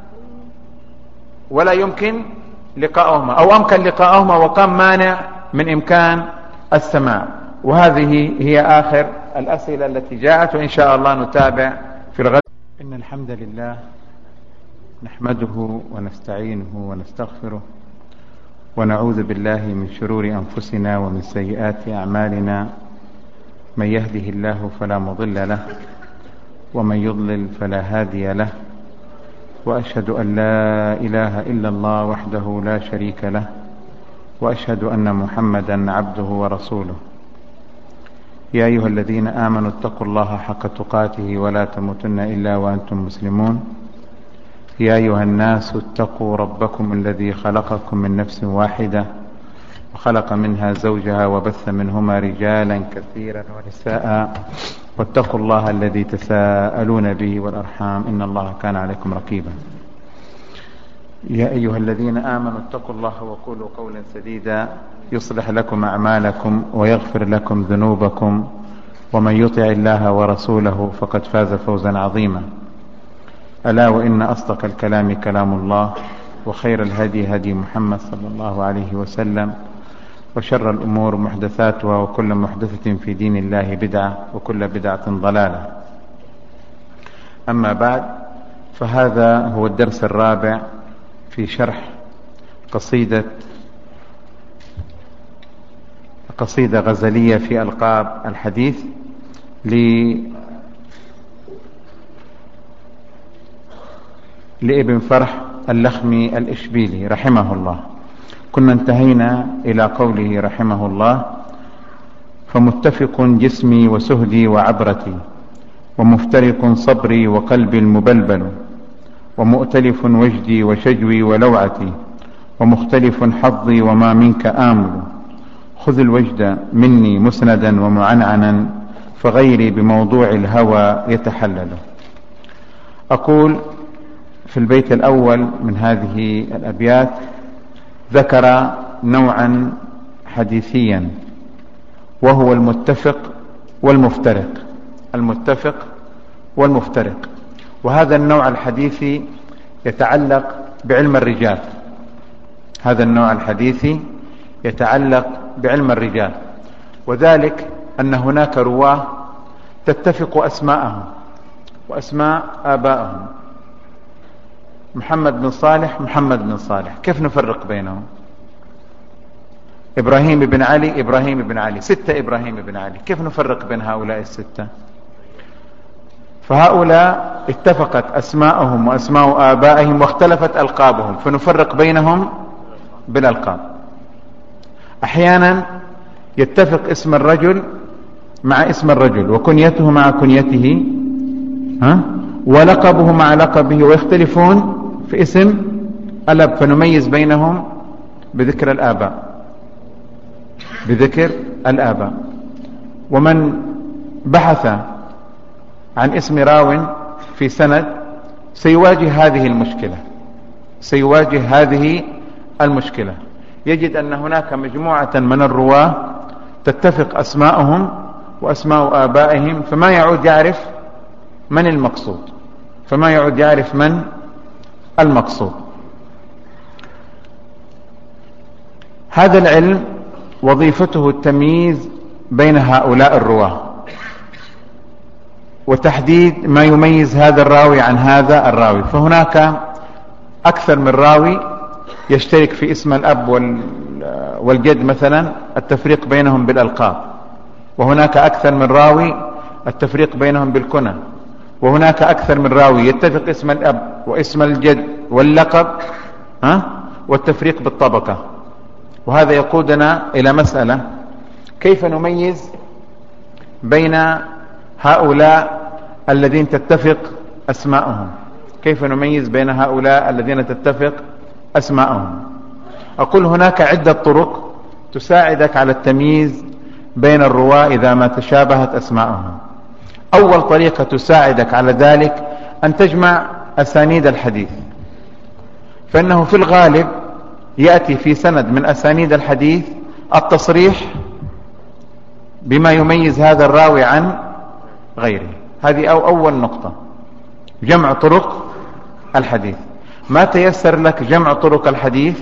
ولا يمكن لقاؤهما، أو أمكن لقاؤهما وقام مانع من إمكان السماع. وهذه هي آخر الأسئلة التي جاءت، وإن شاء الله نتابع في الغد. إن الحمد لله نحمده ونستعينه ونستغفره ونعوذ بالله من شرور أنفسنا ومن سيئات أعمالنا، من يهده الله فلا مضل له ومن يضلل فلا هادي له، وأشهد أن لا إله إلا الله وحده لا شريك له، وأشهد أن محمدا عبده ورسوله. يا أيها الذين آمنوا اتقوا الله حق تقاته ولا تموتن إلا وأنتم مسلمون. يا أيها الناس اتقوا ربكم الذي خلقكم من نفس واحدة وخلق منها زوجها وبث منهما رجالا كثيرا ونساء، واتقوا الله الذي تساءلون به والأرحام إن الله كان عليكم رقيبا. يا أيها الذين آمنوا اتقوا الله وقولوا قولا سديدا يصلح لكم أعمالكم ويغفر لكم ذنوبكم، ومن يطع الله ورسوله فقد فاز فوزا عظيما. ألا وإن أصدق الكلام كلام الله، وخير الهدي هدي محمد صلى الله عليه وسلم، وشر الأمور محدثاتها، وكل محدثة في دين الله بدعة، وكل بدعة ضلالة. أما بعد، فهذا هو الدرس الرابع في شرح قصيدة غزلية في ألقاب الحديث لابن فرح اللخمي الإشبيلي رحمه الله. كنا انتهينا إلى قوله رحمه الله: فمتفق جسمي وسهدي وعبرتي، ومفترق صبري وقلبي المبلبل، ومؤتلف وجدي وشجوي ولوعتي، ومختلف حظي وما منك آمل. خذ الوجد مني مسندا ومعنعنا، فغيري بموضوع الهوى يتحلل. أقول في البيت الأول من هذه الأبيات ذكر نوعا حديثيا، وهو المتفق والمفترق. وهذا النوع الحديثي يتعلق بعلم الرجال، وذلك أن هناك رواه تتفق أسماءهم وأسماء آبائهم. محمد بن صالح، كيف نفرق بينهم؟ إبراهيم بن علي، 6 إبراهيم بن علي، كيف نفرق بين هؤلاء ال6؟ فهؤلاء اتفقت أسماءهم وأسماء آبائهم واختلفت ألقابهم، فنفرق بينهم بالألقاب. أحيانا يتفق اسم الرجل مع اسم الرجل، وكنيته مع كنيته، ولقبه مع لقبه، ويختلفون في اسم الأب، فنميز بينهم بذكر الآباء، بذكر الآباء. ومن بحث عن اسم راو في سند سيواجه هذه المشكلة، سيواجه هذه المشكلة. يجد أن هناك مجموعة من الرواة تتفق أسماءهم وأسماء آبائهم، فما يعود يعرف من المقصود، فما يعود يعرف من المقصود. هذا العلم وظيفته التمييز بين هؤلاء الرواة وتحديد ما يميز هذا الراوي عن هذا الراوي. فهناك أكثر من راوي يشترك في اسم الأب والجد مثلا، التفريق بينهم بالألقاب، وهناك أكثر من راوي التفريق بينهم بالكنى، وهناك أكثر من راوي يتفق اسم الأب واسم الجد واللقب والتفريق بالطبقة. وهذا يقودنا إلى مسألة: كيف نميز بين هؤلاء الذين تتفق أسماءهم؟ كيف نميز بين هؤلاء الذين تتفق أسماءهم؟ أقول هناك عدة طرق تساعدك على التمييز بين الرواة إذا ما تشابهت أسماءهم. أول طريقة تساعدك على ذلك أن تجمع أسانيد الحديث، فإنه في الغالب يأتي في سند من أسانيد الحديث التصريح بما يميز هذا الراوي عن غيره. هذه أول نقطة، جمع طرق الحديث. ما تيسر لك جمع طرق الحديث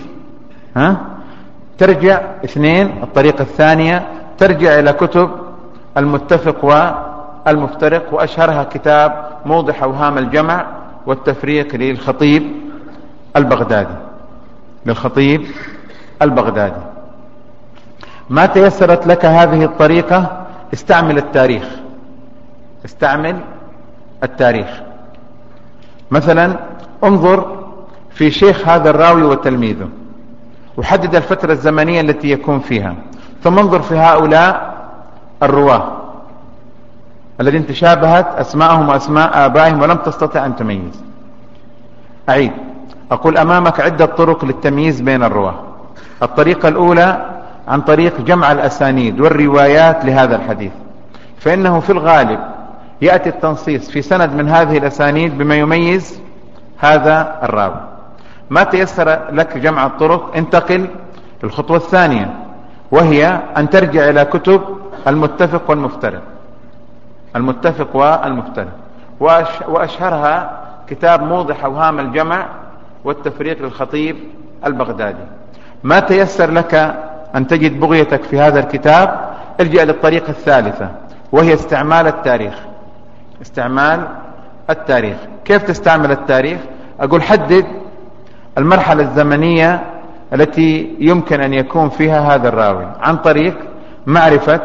ترجع اثنين. الطريقة الثانية ترجع إلى كتب المتفق والمفترق، وأشهرها كتاب موضح أوهام الجمع والتفريق للخطيب البغدادي، للخطيب البغدادي. ما تيسرت لك هذه الطريقة استعمل التاريخ، استعمل التاريخ. مثلا انظر في شيخ هذا الراوي وتلميذه، وحدد الفترة الزمنية التي يكون فيها، ثم انظر في هؤلاء الرواة الذين تشابهت أسماءهم وأسماء آبائهم ولم تستطع أن تميز. أعيد، أقول أمامك عدة طرق للتمييز بين الرواة. الطريقة الأولى عن طريق جمع الأسانيد والروايات لهذا الحديث، فإنه في الغالب يأتي التنصيص في سند من هذه الأسانيد بما يميز هذا الراوي. ما تيسر لك جمع الطرق، انتقل للخطوة الثانية، وهي أن ترجع إلى كتب المتفق والمفترق، المتفق والمفترق، وأشهرها كتاب موضح أوهام الجمع والتفريق للخطيب البغدادي. ما تيسر لك أن تجد بغيتك في هذا الكتاب، ارجع للطريقة الثالثة، وهي استعمال التاريخ. استعمال التاريخ. كيف تستعمل التاريخ؟ أقول حدد المرحلة الزمنية التي يمكن أن يكون فيها هذا الراوي عن طريق معرفة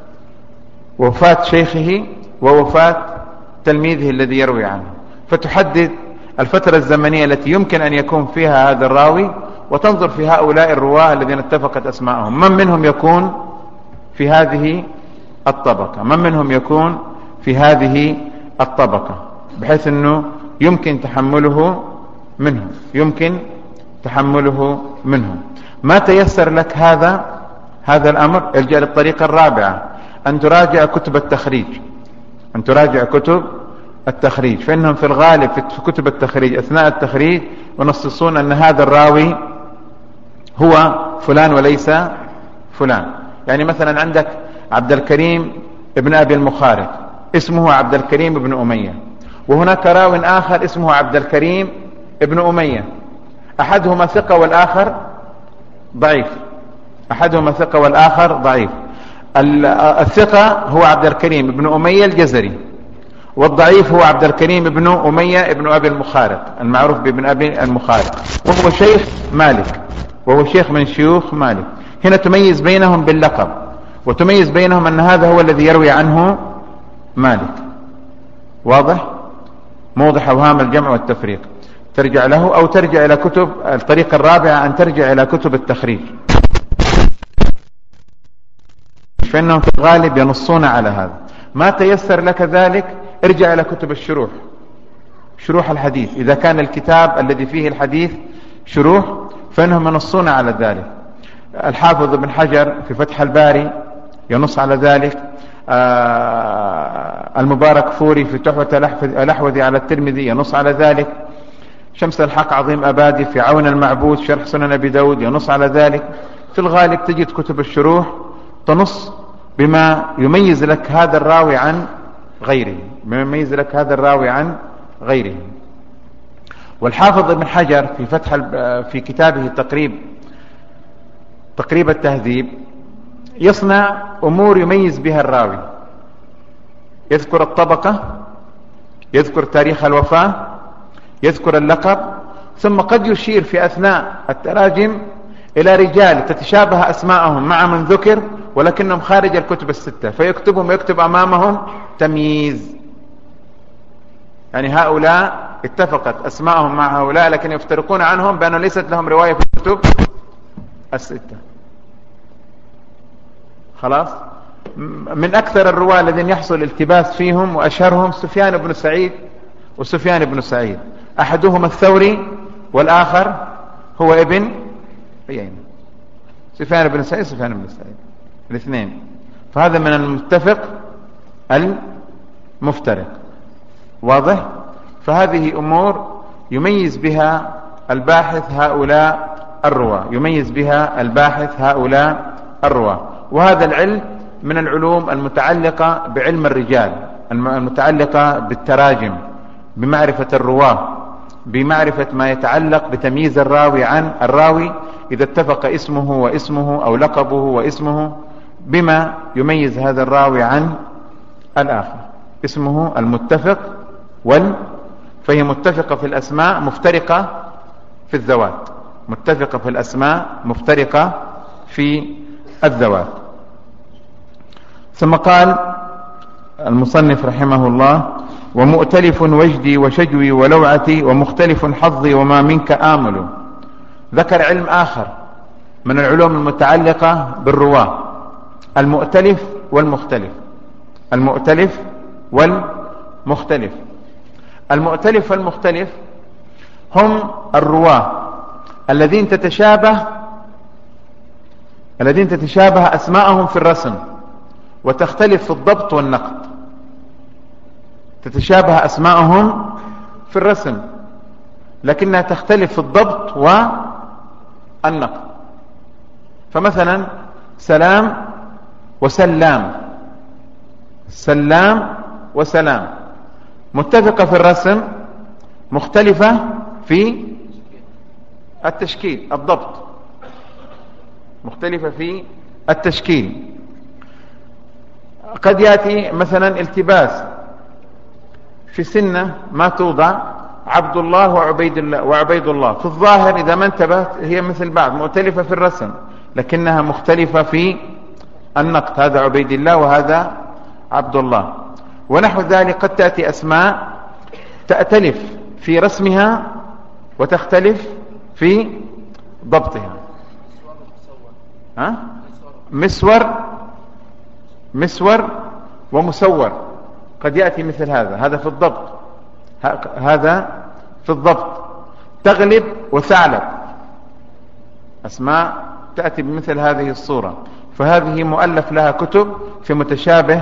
وفاة شيخه ووفاة تلميذه الذي يروي عنه، فتحدد الفترة الزمنية التي يمكن أن يكون فيها هذا الراوي، وتنظر في هؤلاء الرواة الذين اتفقت أسماءهم من منهم يكون في هذه الطبقة، من منهم يكون في هذه الطبقة، بحيث أنه يمكن تحمله منه، يمكن تحمله منه. ما تيسر لك هذا الأمر، ارجع للطريقة الرابعة، أن تراجع كتب التخريج، أن تراجع كتب التخريج، فإنهم في الغالب في كتب التخريج أثناء التخريج ونصصون أن هذا الراوي هو فلان وليس فلان. يعني مثلا عندك عبد الكريم ابن أبي المخارق اسمه عبد الكريم ابن أمية، وهناك راو آخر اسمه عبد الكريم ابن أمية، أحدهما ثقة والآخر ضعيف، أحدهما ثقة والآخر ضعيف. الثقة هو عبد الكريم ابن أمية الجزري، والضعيف هو عبد الكريم ابن أمية ابن أبي المخارق المعروف بابن أبي المخارق، وهو شيخ مالك، وهو شيخ من شيوخ مالك. هنا تميز بينهم باللقب، وتميز بينهم أن هذا هو الذي يروي عنه مالك. واضح؟ موضح أوهام الجمع والتفريق ترجع له، أو ترجع إلى كتب. الطريقة الرابعة أن ترجع إلى كتب التخريج، فإنهم في الغالب ينصون على هذا. ما تيسر لك ذلك ارجع إلى كتب الشروح، شروح الحديث، إذا كان الكتاب الذي فيه الحديث شروح فإنهم ينصون على ذلك. الحافظ ابن حجر في فتح الباري ينص على ذلك. المبارك فوري في تحفة الأحوذي على الترمذي ينص على ذلك. شمس الحق عظيم أبادي في عون المعبود شرح سنن أبي داود ينص على ذلك. في الغالب تجد كتب الشروح تنص بما يميز لك هذا الراوي عن غيره، بما يميز لك هذا الراوي عن غيره. والحافظ ابن حجر في كتابه تقريب التهذيب يصنع أمور يميز بها الراوي، يذكر الطبقة، يذكر تاريخ الوفاة، يذكر اللقب، ثم قد يشير في أثناء التراجم إلى رجال تتشابه أسماءهم مع من ذكر ولكنهم خارج الكتب الستة، فيكتبهم ويكتب أمامهم تمييز، يعني هؤلاء اتفقت أسماءهم مع هؤلاء لكن يفترقون عنهم بأنه ليست لهم رواية في الكتب الستة. خلاص. من أكثر الرواة الذين يحصل التباس فيهم وأشهرهم سفيان بن سعيد وسفيان بن سعيد، أحدهما الثوري والآخر هو ابن عيينة. سفيان بن سعيد الاثنين، فهذا من المتفق المفترق. واضح؟ فهذه أمور يميز بها الباحث هؤلاء الرواة، وهذا العلم من العلوم المتعلقة بعلم الرجال، المتعلقة بالتراجم، بمعرفة الرواة، بمعرفة ما يتعلق بتمييز الراوي عن الراوي إذا اتفق اسمه واسمه أو لقبه واسمه بما يميز هذا الراوي عن الآخر. اسمه المتفق فهي متفقة في الأسماء مفترقة في الذوات، متفقة في الأسماء مفترقة في الذوات. ثم قال المصنف رحمه الله: ومؤتلف وجدي وشجوي ولوعتي ومختلف حظي وما منك آمل. ذكر علم آخر من العلوم المتعلقة بالرواة: المؤتلف والمختلف. المؤتلف والمختلف هم الرواة الذين تتشابه أسماءهم في الرسم وتختلف في الضبط والنقد. تتشابه أسماءهم في الرسم لكنها تختلف في الضبط والنقد. فمثلا سلام وسلام، سلام وسلام، متفقة في الرسم، مختلفة في التشكيل، الضبط، مختلفة في التشكيل. قد يأتي مثلا التباس في سنة ما توضع عبد الله وعبيد الله، في الظاهر إذا ما انتبهت هي مثل بعض، مختلفة في الرسم لكنها مختلفة في النقد، هذا عبيد الله وهذا عبد الله. ونحو ذلك قد تأتي أسماء تأتلف في رسمها وتختلف في ضبطها. مسور ومسور قد يأتي مثل هذا في الضبط، هذا في الضبط. تغلب وثعلب، أسماء تأتي بمثل هذه الصورة، فهذه مؤلف لها كتب في متشابه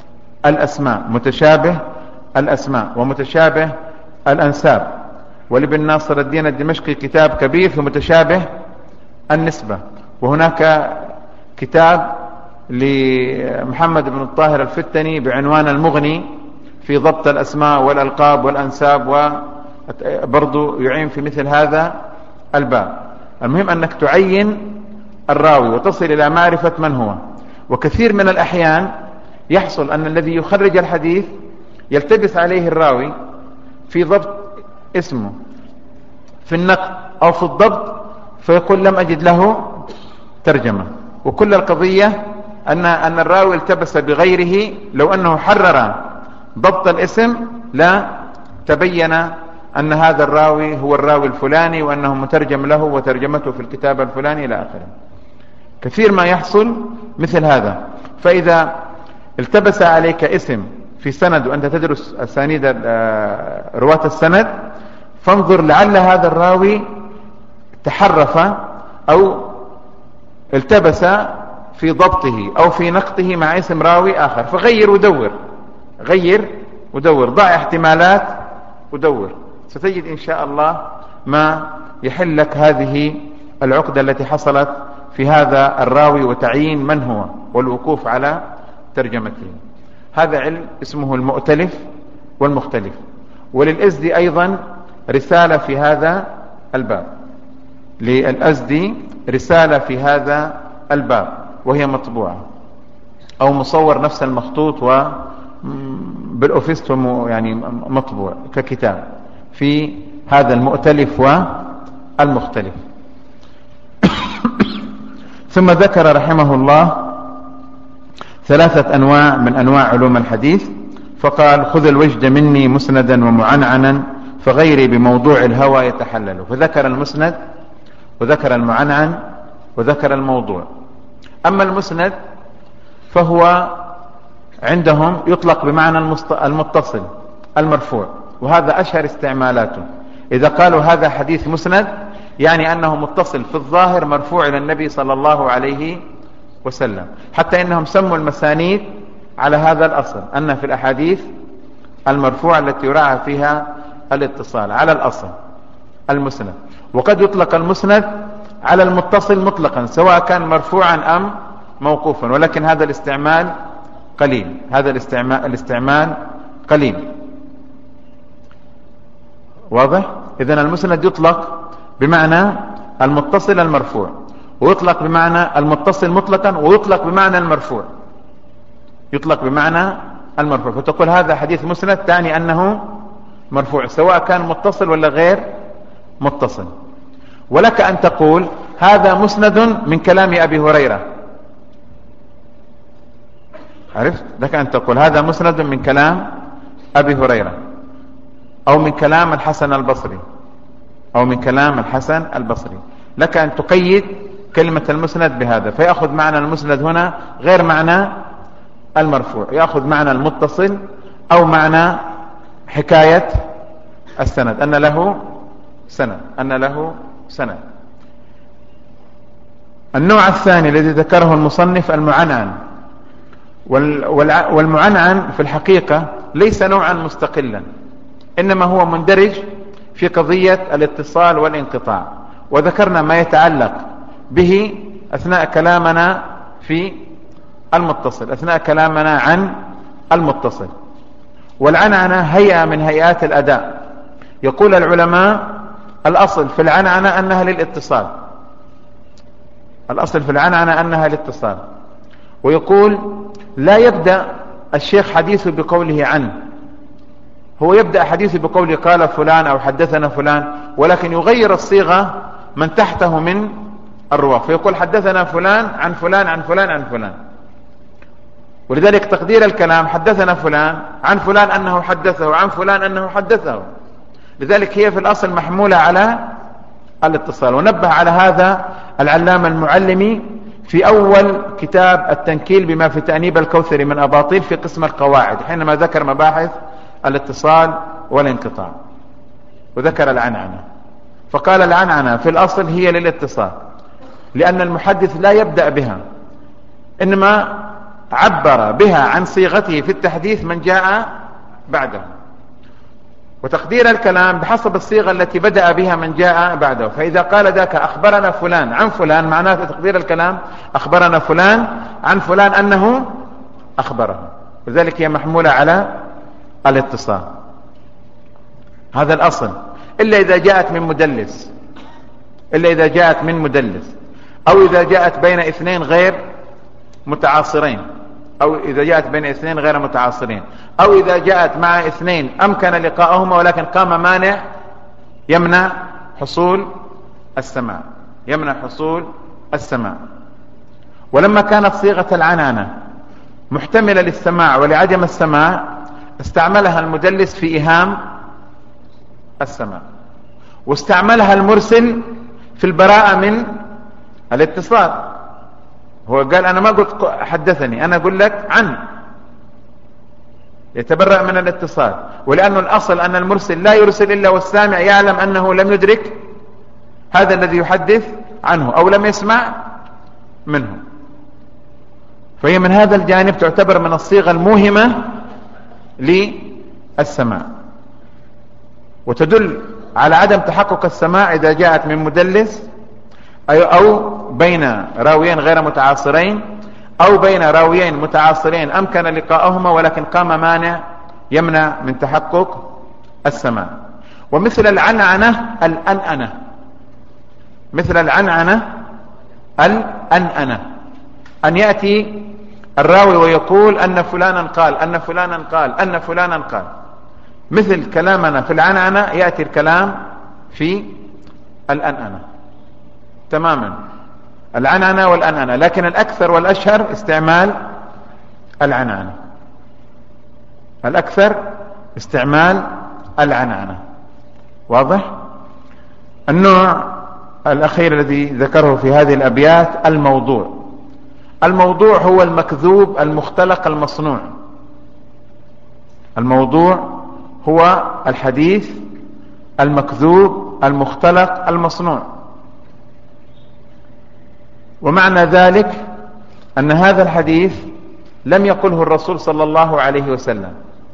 الأسماء ومتشابه الأنساب. ولابن ناصر الدين الدمشقي كتاب كبير في متشابه النسبة. وهناك كتاب لمحمد بن الطاهر الفتني بعنوان المغني في ضبط الأسماء والألقاب والأنساب، وبرضو يعين في مثل هذا الباب. المهم أنك تعين الراوي وتصل إلى معرفة من هو. وكثير من الأحيان يحصل أن الذي يخرج الحديث يلتبس عليه الراوي في ضبط اسمه، في النقد أو في الضبط، فيقول لم أجد له ترجمة. وكل القضية أن الراوي التبس بغيره، لو أنه حرر ضبط الاسم لا تبين أن هذا الراوي هو الراوي الفلاني وأنه مترجم له وترجمته في الكتاب الفلاني إلى آخره. كثير ما يحصل مثل هذا. فإذا التبس عليك اسم في سند وأنت تدرس أسانيد رواة السند، فانظر لعل هذا الراوي تحرف أو التبس في ضبطه أو في نقطه مع اسم راوي آخر، فغير ودور، غير ودور، ضع احتمالات ودور، ستجد إن شاء الله ما يحل لك هذه العقدة التي حصلت في هذا الراوي وتعيين من هو والوقوف على ترجمته. هذا علم اسمه المؤتلف والمختلف. وللأزدي أيضا رسالة في هذا الباب، للأزدي رسالة في هذا الباب وهي مطبوعة أو مصور نفس المخطوط وبالأوفيست يعني مطبوع ككتاب في هذا المؤتلف والمختلف. ثم ذكر رحمه الله 3 أنواع من أنواع علوم الحديث، فقال: خذ الوجد مني مسندا ومعنعنا فغيري بموضوع الهوى يتحلل. فذكر المسند وذكر المعنعن وذكر الموضوع. أما المسند فهو عندهم يطلق بمعنى المتصل المرفوع، وهذا أشهر استعمالاته. إذا قالوا هذا حديث مسند يعني أنه متصل في الظاهر مرفوع إلى النبي صلى الله عليه وسلم، حتى إنهم سموا المسانيد على هذا الأصل، أن في الأحاديث المرفوعة التي يراعى فيها الاتصال على الأصل المسند. وقد يطلق المسند على المتصل مطلقا سواء كان مرفوعا أم موقوفا، ولكن هذا الاستعمال قليل، هذا الاستعمال قليل. واضح؟ إذن المسند يطلق بمعنى المتصل المرفوع، ويطلق بمعنى المتصل مطلقا، ويطلق بمعنى المرفوع، يطلق بمعنى المرفوع. فتقول هذا حديث مسند تعني أنه مرفوع سواء كان متصل ولا غير متصل. ولك أن تقول هذا مسند من كلام أبي هريرة، عرفت؟ لك أن تقول هذا مسند من كلام أبي هريرة، أو من كلام الحسن البصري، أو من كلام الحسن البصري. لك أن تقيد كلمة المسند بهذا، فيأخذ معنى المسند هنا غير معنى المرفوع، يأخذ معنى المتصل أو معنى حكاية السند، أن له سند، أن له سند. النوع الثاني الذي ذكره المصنف المعنعن. والمعنعن في الحقيقة ليس نوعا مستقلا، إنما هو مندرج في قضية الاتصال والانقطاع، وذكرنا ما يتعلق به أثناء كلامنا في المتصل، أثناء كلامنا عن المتصل. والعنعنة هيئة من هيئات الأداء. يقول العلماء الأصل في العنعنة أنها للاتصال، الأصل في العنعنة أنها للاتصال. ويقول لا يبدأ الشيخ حديثه بقوله عن، هو يبدأ حديثه بقوله قال فلان أو حدثنا فلان، ولكن يغير الصيغة من تحته من الرواة، فيقول حدثنا فلان عن فلان عن فلان عن فلان. ولذلك تقدير الكلام حدثنا فلان عن فلان أنه حدثه عن فلان أنه حدثه، لذلك هي في الأصل محمولة على الاتصال. ونبه على هذا العلامة المعلمي في أول كتاب التنكيل بما في تأنيب الكوثري من أباطيل في قسم القواعد، حينما ذكر مباحث الاتصال والانقطاع وذكر العنعنة، فقال العنعنة في الأصل هي للاتصال، لأن المحدث لا يبدأ بها، إنما عبر بها عن صيغته في التحديث من جاء بعده، وتقدير الكلام بحسب الصيغة التي بدأ بها من جاء بعده. فإذا قال ذاك أخبرنا فلان عن فلان، معناه تقدير الكلام أخبرنا فلان عن فلان أنه أخبره، لذلك هي محمولة على الاتصال. هذا الأصل، إلا إذا جاءت من مدلس، إلا إذا جاءت من مدلس، أو إذا جاءت بين اثنين غير متعاصرين، أو إذا جاءت بين اثنين غير متعاصرين، أو إذا جاءت مع اثنين أمكن لقاءهما ولكن قام مانع يمنع حصول السماع، يمنع حصول السماع. ولما كانت صيغة العنانة محتملة للسماع ولعدم السماع استعملها المدلس في إيهام السماع، واستعملها المرسل في البراءة من الاتصال. هو قال أنا ما قلت حدثني، أنا أقول لك عن، يتبرأ من الاتصال. ولأنه الأصل أن المرسل لا يرسل إلا والسامع يعلم أنه لم يدرك هذا الذي يحدث عنه أو لم يسمع منه، فهي من هذا الجانب تعتبر من الصيغة الموهمة للسماع، وتدل على عدم تحقق السماع إذا جاءت من مدلس أو بين راويين غير متعاصرين أو بين راويين متعاصرين أمكن لقاءهما ولكن قام مانع يمنع من تحقق السماع. ومثل العنعنة الأنأنة، مثل العنعنة الأنأنة، أن يأتي الراوي ويقول أن فلانا قال أن فلانا قال أن فلانا قال، مثل كلامنا في العنعنة يأتي الكلام في الأنأنة تماما، العنعنة والأنأنة، لكن الأكثر والأشهر استعمال العنعنة، الأكثر استعمال العنعنة. واضح؟ النوع الأخير الذي ذكره في هذه الأبيات الموضوع. الموضوع هو المكذوب المختلق المصنوع. الموضوع هو الحديث المكذوب المختلق المصنوع، ومعنى ذلك أن هذا الحديث لم يقله الرسول صلى الله عليه وسلم،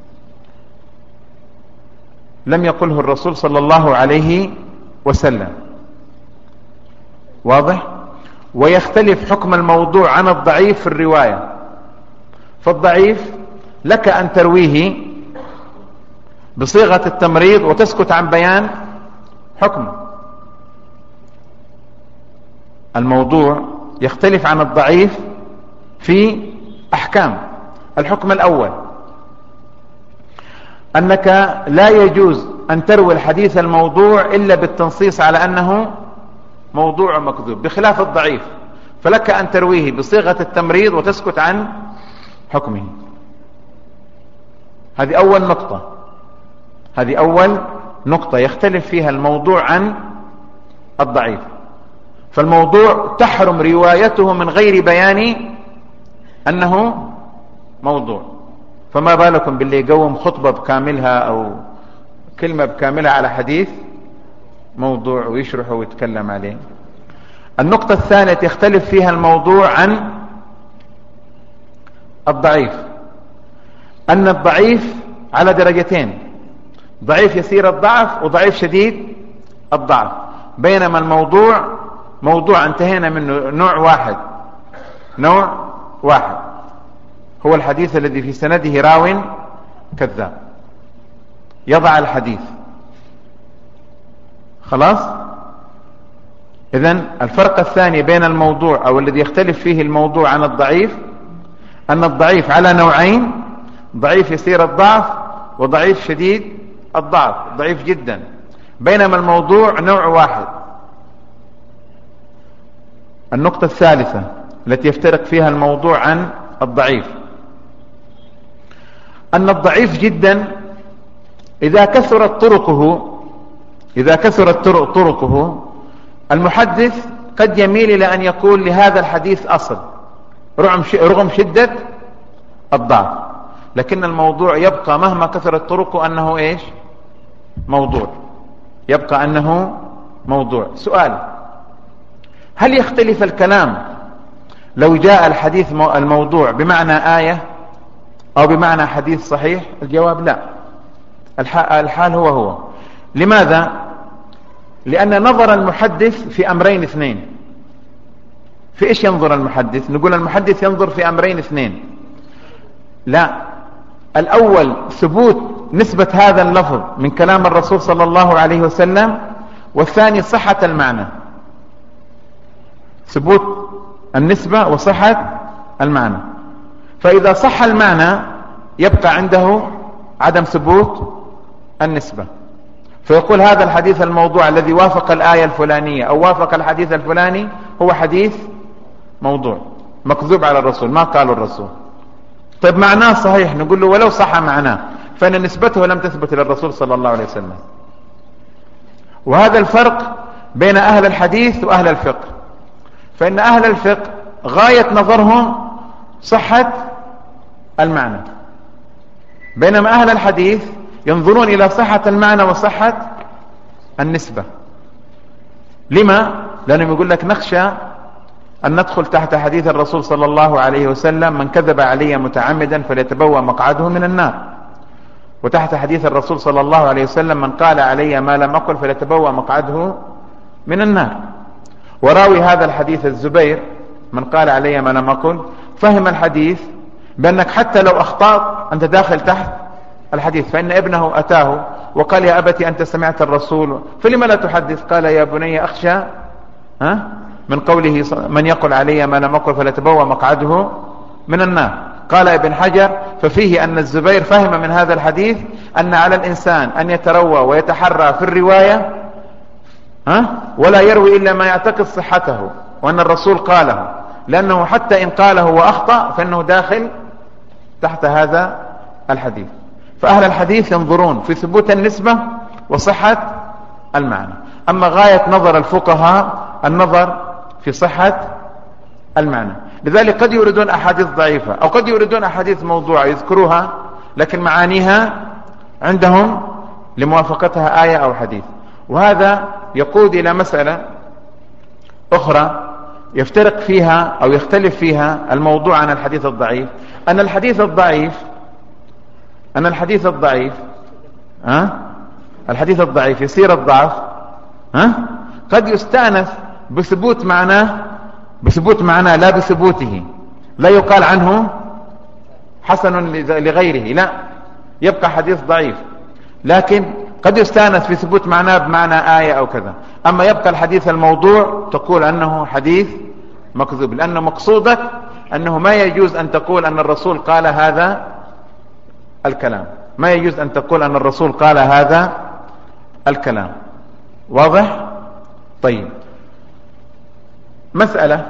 لم يقله الرسول صلى الله عليه وسلم. واضح؟ ويختلف حكم الموضوع عن الضعيف في الرواية، فالضعيف لك أن ترويه بصيغة التمريض وتسكت عن بيان حكمه. الموضوع يختلف عن الضعيف في أحكام. الحكم الأول أنك لا يجوز أن تروي الحديث الموضوع إلا بالتنصيص على أنه موضوع مكذوب، بخلاف الضعيف فلك أن ترويه بصيغة التمريض وتسكت عن حكمه. هذه أول نقطة، هذه أول نقطة يختلف فيها الموضوع عن الضعيف. فالموضوع تحرم روايته من غير بيان أنه موضوع، فما بالكم باللي يقوم خطبة بكاملها أو كلمة بكاملها على حديث موضوع ويشرحه ويتكلم عليه. النقطة الثانية يختلف فيها الموضوع عن الضعيف، أن الضعيف على درجتين، ضعيف يسير الضعف وضعيف شديد الضعف، بينما الموضوع موضوع انتهينا منه نوع واحد، نوع واحد هو الحديث الذي في سنده راو كذاب يضع الحديث. خلاص؟ إذن الفرق الثاني بين الموضوع أو الذي يختلف فيه الموضوع عن الضعيف أن الضعيف على نوعين، ضعيف يسير الضعف وضعيف شديد الضعف، ضعيف جدا، بينما الموضوع نوع واحد. النقطة الثالثة التي يفترق فيها الموضوع عن الضعيف أن الضعيف جدا إذا كثرت طرقه المحدث قد يميل إلى أن يقول لهذا الحديث أصل رغم شدة الضعف، لكن الموضوع يبقى مهما كثرت طرقه أنه إيش؟ موضوع، يبقى أنه موضوع. سؤال: هل يختلف الكلام لو جاء الحديث الموضوع بمعنى آية أو بمعنى حديث صحيح؟ الجواب لا، الحال هو. لماذا؟ لأن نظر المحدث في أمرين اثنين. في إيش ينظر المحدث؟ نقول المحدث ينظر في أمرين اثنين. لا، الأول ثبوت نسبة هذا اللفظ من كلام الرسول صلى الله عليه وسلم، والثاني صحة المعنى، ثبوت النسبة وصحة المعنى. فإذا صح المعنى يبقى عنده عدم ثبوت النسبة، فيقول هذا الحديث الموضوع الذي وافق الآية الفلانية أو وافق الحديث الفلاني هو حديث موضوع مكذوب على الرسول، ما قال الرسول. طيب معناه صحيح، نقول له ولو صح معناه فإن نسبته لم تثبت للرسول صلى الله عليه وسلم. وهذا الفرق بين أهل الحديث وأهل الفقه، فإن أهل الفقه غاية نظرهم صحة المعنى، بينما أهل الحديث ينظرون إلى صحة المعنى وصحة النسبة. لما؟ لأنهم يقول لك نخشى أن ندخل تحت حديث الرسول صلى الله عليه وسلم: من كذب علي متعمدا فليتبوأ مقعده من النار. وتحت حديث الرسول صلى الله عليه وسلم: من قال علي ما لم أقل فليتبوأ مقعده من النار. وراوي هذا الحديث الزبير من قال علي ما لم أقل فهم الحديث بأنك حتى لو أخطأت أنت داخل تحت الحديث، فإن ابنه أتاه وقال: يا أبتي أنت سمعت الرسول فلما لا تحدث؟ قال: يا بني أخشى من قوله من يقل علي ما لم أقل فليتبوأ مقعده من النار. قال ابن حجر: ففيه أن الزبير فهم من هذا الحديث أن على الإنسان أن يتروى ويتحرى في الرواية ولا يروي إلا ما يعتقد صحته، وأن الرسول قاله، لأنه حتى إن قاله وأخطأ فإنه داخل تحت هذا الحديث. فأهل الحديث ينظرون في ثبوت النسبة وصحة المعنى. أما غاية نظر الفقهاء النظر في صحة المعنى. لذلك قد يريدون أحاديث ضعيفة أو قد يريدون أحاديث موضوعة يذكروها، لكن معانيها عندهم لموافقتها آية أو حديث. وهذا يقود إلى مسألة أخرى يفترق فيها أو يختلف فيها الموضوع عن الحديث الضعيف. أن الحديث الضعيف يصير الضعف قد يستأنس بثبوت معناه لا بثبوته. لا يقال عنه حسن لغيره، لا، يبقى حديث ضعيف، لكن قد يستأنس في ثبوت معناه بمعنى آية أو كذا. أما يبقى الحديث الموضوع تقول أنه حديث مكذوب، لأن مقصودك أنه ما يجوز أن تقول أن الرسول قال هذا الكلام، ما يجوز أن تقول أن الرسول قال هذا الكلام. واضح؟ طيب، مسألة: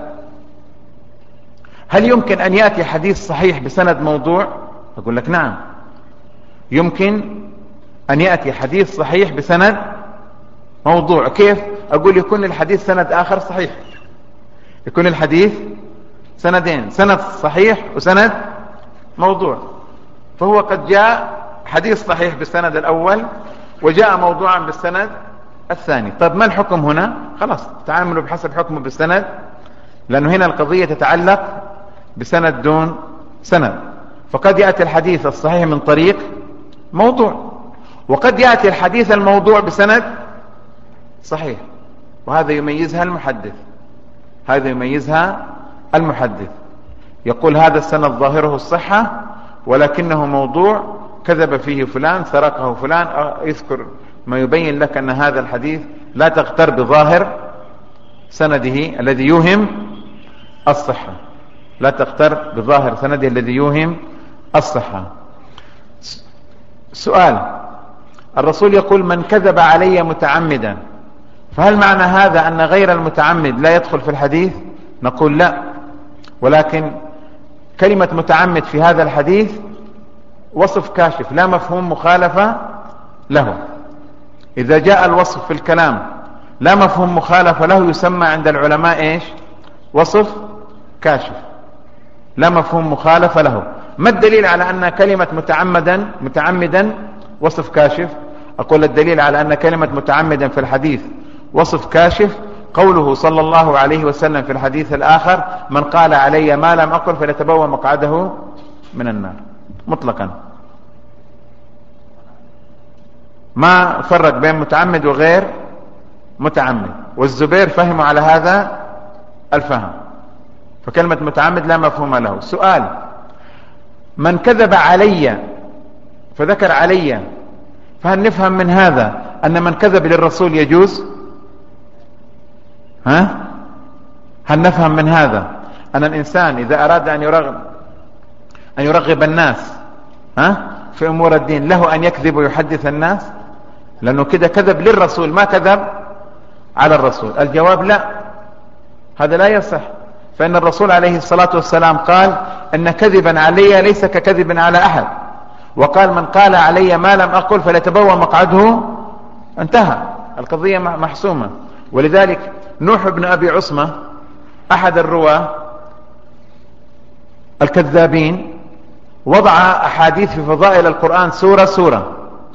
هل يمكن أن يأتي حديث صحيح بسند موضوع؟ أقول لك نعم، يمكن أن يأتي حديث صحيح بسند موضوع. كيف؟ أقول يكون الحديث سند آخر صحيح، يكون الحديث سندين، سند صحيح وسند موضوع. فهو قد جاء حديث صحيح بالسند الأول وجاء موضوعا بالسند الثاني. طيب ما الحكم هنا؟ خلاص تعاملوا بحسب حكمه بالسند، لأنه هنا القضية تتعلق بسند دون سند. فقد يأتي الحديث الصحيح من طريق موضوع، وقد يأتي الحديث الموضوع بسند صحيح، وهذا يميزها المحدث، يقول هذا السند ظاهره الصحة ولكنه موضوع، كذب فيه فلان، سرقه فلان، يذكر ما يبين لك أن هذا الحديث لا تغتر بظاهر سنده الذي يوهم الصحة، لا تغتر بظاهر سنده الذي يوهم الصحة. سؤال: الرسول يقول من كذب علي متعمدا، فهل معنى هذا أن غير المتعمد لا يدخل في الحديث؟ نقول لا، ولكن كلمة متعمد في هذا الحديث وصف كاشف لا مفهوم مخالفة له. إذا جاء الوصف في الكلام لا مفهوم مخالفة له يسمى عند العلماء إيش؟ وصف كاشف، لا مفهوم مخالفة له. ما الدليل على أن كلمة متعمدا وصف كاشف؟ أقول الدليل على أن كلمة متعمدا في الحديث وصف كاشف قوله صلى الله عليه وسلم في الحديث الآخر: من قال علي ما لم أقل فليتبوأ مقعده من النار، مطلقا، ما فرق بين متعمد وغير متعمد. والزبير فهموا على هذا الفهم، فكلمة متعمد لا مفهوم له. سؤال: من كذب علي فذكر علي، فهل نفهم من هذا أن من كذب للرسول يجوز؟ هل نفهم من هذا أن الإنسان إذا أراد أن يرغب الناس في أمور الدين له أن يكذب ويحدث الناس؟ لأنه كده كذب للرسول ما كذب على الرسول. الجواب لا، هذا لا يصح، فإن الرسول عليه الصلاة والسلام قال أن كذبا علي ليس ككذب على أحد، وقال من قال علي ما لم أقل فليتبوأ مقعده، انتهى، القضية محسومة. ولذلك نوح بن أبي عصمة أحد الرواة الكذابين وضع أحاديث في فضائل القرآن سورة،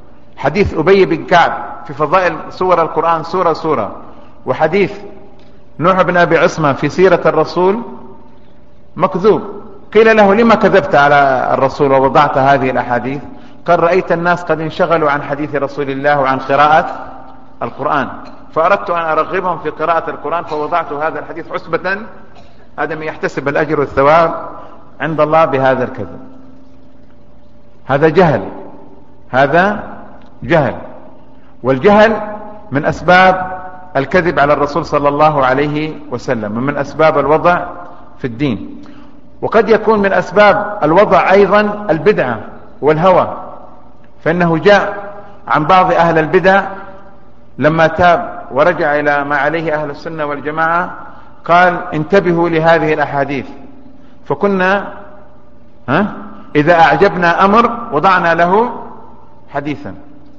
حديث أبي بن كعب في فضائل سور القرآن سورة، وحديث نوح بن أبي عصمة في سيرة الرسول مكذوب. قيل له: لما كذبت على الرسول ووضعت هذه الأحاديث؟ قال: رأيت الناس قد انشغلوا عن حديث رسول الله وعن قراءة القرآن، فأردت أن أرغبهم في قراءة القرآن فوضعت هذا الحديث عصبة آدم يحتسب الأجر والثواب عند الله بهذا الكذب. هذا جهل، هذا جهل، والجهل من أسباب الكذب على الرسول صلى الله عليه وسلم، ومن أسباب الوضع في الدين. وقد يكون من أسباب الوضع أيضا البدعة والهوى، فإنه جاء عن بعض أهل البدع لما تاب ورجع إلى ما عليه أهل السنة والجماعة قال: انتبهوا لهذه الأحاديث، فكنا إذا أعجبنا أمر وضعنا له حديثا.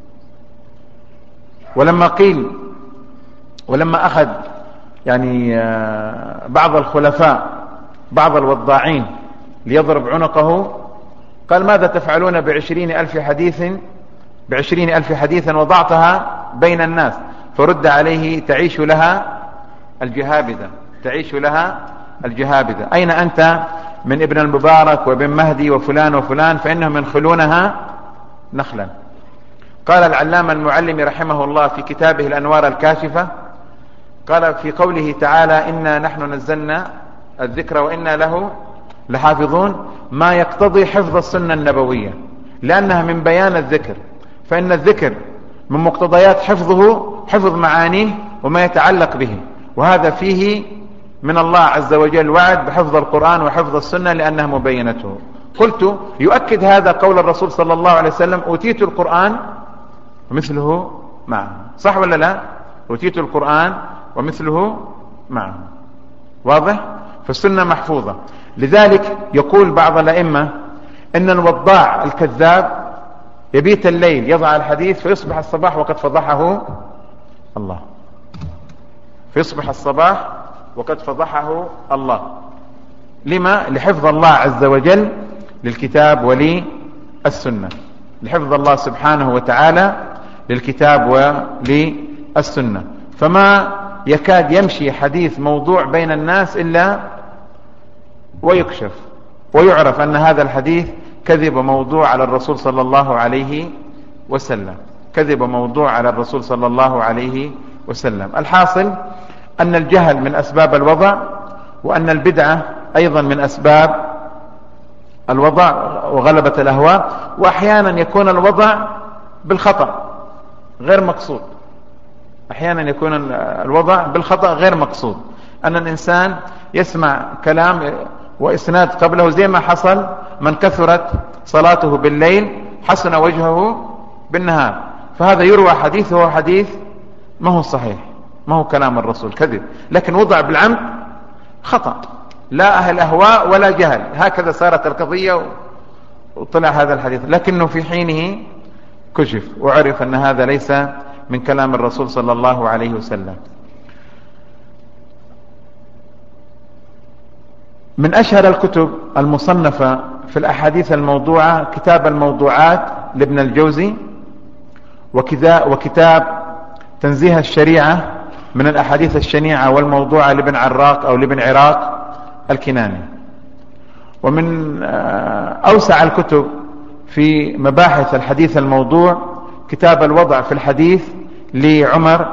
ولما أخذ يعني بعض الخلفاء بعض الوضاعين ليضرب عنقه قال: ماذا تفعلون ب20,000 حديث وضعتها بين الناس؟ فرد عليه: تعيش لها الجهابذة، تعيش لها الجهابذة. أين أنت من ابن المبارك وابن مهدي وفلان وفلان فإنهم ينخلونها نخلا. قال العلامة المعلمي رحمه الله في كتابه الأنوار الكاشفة، قال في قوله تعالى: إنا نحن نزلنا الذكر وإنا له لحافظون، ما يقتضي حفظ السنة النبوية، لأنها من بيان الذكر، فإن الذكر من مقتضيات حفظه حفظ معانيه وما يتعلق به، وهذا فيه من الله عز وجل وعد بحفظ القرآن وحفظ السنة لأنها مبينته. قلت: يؤكد هذا قول الرسول صلى الله عليه وسلم: أوتيت القرآن ومثله معه. صح ولا لا؟ أوتيت القرآن ومثله معه. واضح؟ فالسنة محفوظة. لذلك يقول بعض الأئمة إن الوضاع الكذاب يبيت الليل يضع الحديث فيصبح الصباح وقد فضحه الله، فيصبح الصباح وقد فضحه الله. لما؟ لحفظ الله عز وجل للكتاب وللسنة، لحفظ الله سبحانه وتعالى للكتاب وللسنة. فما يكاد يمشي حديث موضوع بين الناس إلا ويكشف ويعرف أن هذا الحديث كذب موضوع على الرسول صلى الله عليه وسلم، كذب موضوع على الرسول صلى الله عليه وسلم. الحاصل أن الجهل من أسباب الوضع، وأن البدعة أيضا من أسباب الوضع وغلبة الأهواء. وأحيانا يكون الوضع بالخطأ غير مقصود، أحيانا يكون الوضع بالخطأ غير مقصود، أن الإنسان يسمع كلام وإسناد قبله، زي ما حصل من كثرت صلاته بالليل حسن وجهه بالنهار، فهذا يروى حديث وهو حديث ما هو صحيح، ما هو كلام الرسول، كذب، لكن وضع بالعمد خطأ، لا أهل أهواء ولا جهل، هكذا صارت القضية وطلع هذا الحديث، لكنه في حينه كشف وعرف أن هذا ليس من كلام الرسول صلى الله عليه وسلم. من أشهر الكتب المصنفة في الأحاديث الموضوعة كتاب الموضوعات لابن الجوزي، وكتاب تنزيه الشريعة من الأحاديث الشنيعة والموضوعة لابن عراق أو لابن عراق الكناني. ومن أوسع الكتب في مباحث الحديث الموضوع كتاب الوضع في الحديث لعمر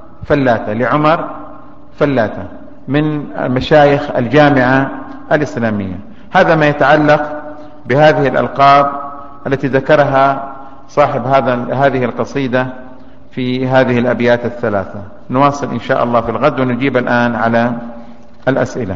فلاتة من مشايخ الجامعة الإسلامية. هذا ما يتعلق بهذه الألقاب التي ذكرها صاحب هذه القصيدة في هذه الأبيات الثلاثة. نواصل إن شاء الله في الغد ونجيب الآن على الأسئلة.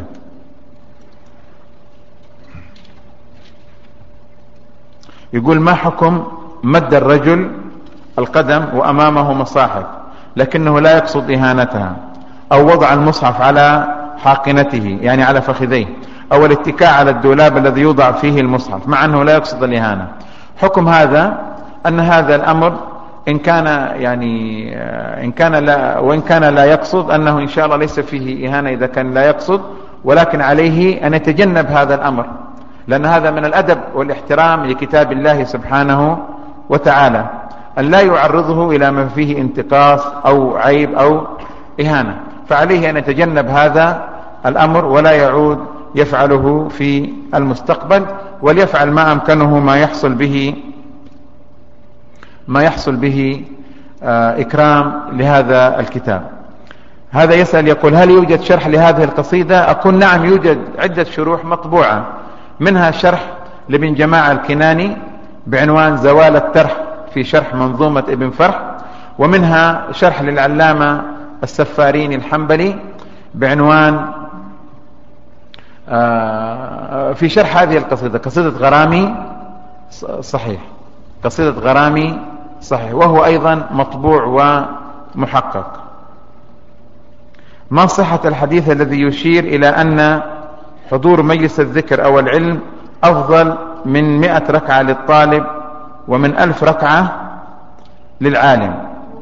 يقول: ما حكم مد الرجل القدم وأمامه مصاحف لكنه لا يقصد إهانتها، أو وضع المصحف على حاقنته يعني على فخذيه، أو الاتكاء على الدولاب الذي يوضع فيه المصحف مع أنه لا يقصد الإهانة؟ حكم هذا أن هذا الأمر إن كان لا يقصد أنه إن شاء الله ليس فيه إهانة إذا كان لا يقصد، ولكن عليه أن يتجنب هذا الأمر، لأن هذا من الأدب والاحترام لكتاب الله سبحانه وتعالى، أن لا يعرضه إلى ما فيه انتقاص أو عيب أو إهانة. فعليه أن يتجنب هذا الأمر ولا يعود يفعله في المستقبل، وليفعل ما أمكنه ما يحصل به إكرام لهذا الكتاب. هذا يسأل يقول: هل يوجد شرح لهذه القصيدة؟ أقول: نعم، يوجد عدة شروح مطبوعة، منها شرح لابن جماعة الكناني بعنوان زوال الترح في شرح منظومة ابن فرح، ومنها شرح للعلامة السفاريني الحنبلي بعنوان في شرح هذه القصيدة، قصيدة غرامي صحيح، قصيدة غرامي صحيح، وهو أيضا مطبوع ومحقق. ما صحة الحديث الذي يشير إلى أن حضور مجلس الذكر أو العلم أفضل من 100 ركعة للطالب ومن 1000 ركعة للعالم؟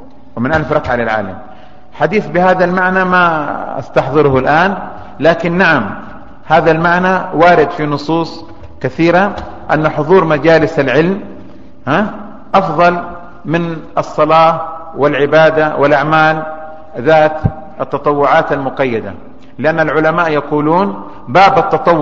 حديث بهذا المعنى ما استحضره الآن، لكن نعم، هذا المعنى وارد في نصوص كثيرة أن حضور مجالس العلم أفضل من الصلاة والعبادة والأعمال ذات التطوعات المقيدة، لأن العلماء يقولون باب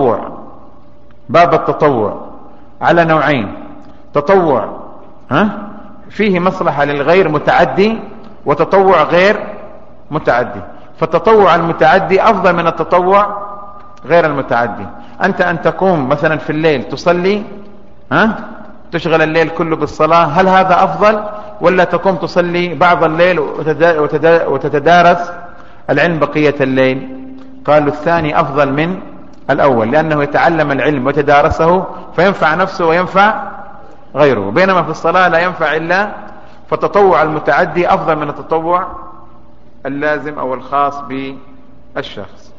التطوع على نوعين: تطوع فيه مصلحة للغير متعدي، وتطوع غير متعدي. فالتطوع المتعدي أفضل من التطوع غير المتعدي. أنت أن تقوم مثلا في الليل تصلي، تشغل الليل كله بالصلاة، هل هذا أفضل، ولا تقوم تصلي بعض الليل وتتدارس العلم بقية الليل؟ قالوا الثاني أفضل من الأول، لأنه يتعلم العلم وتدارسه فينفع نفسه وينفع غيره، بينما في الصلاة لا ينفع إلا. فالتطوع المتعدي أفضل من التطوع اللازم أو الخاص بالشخص.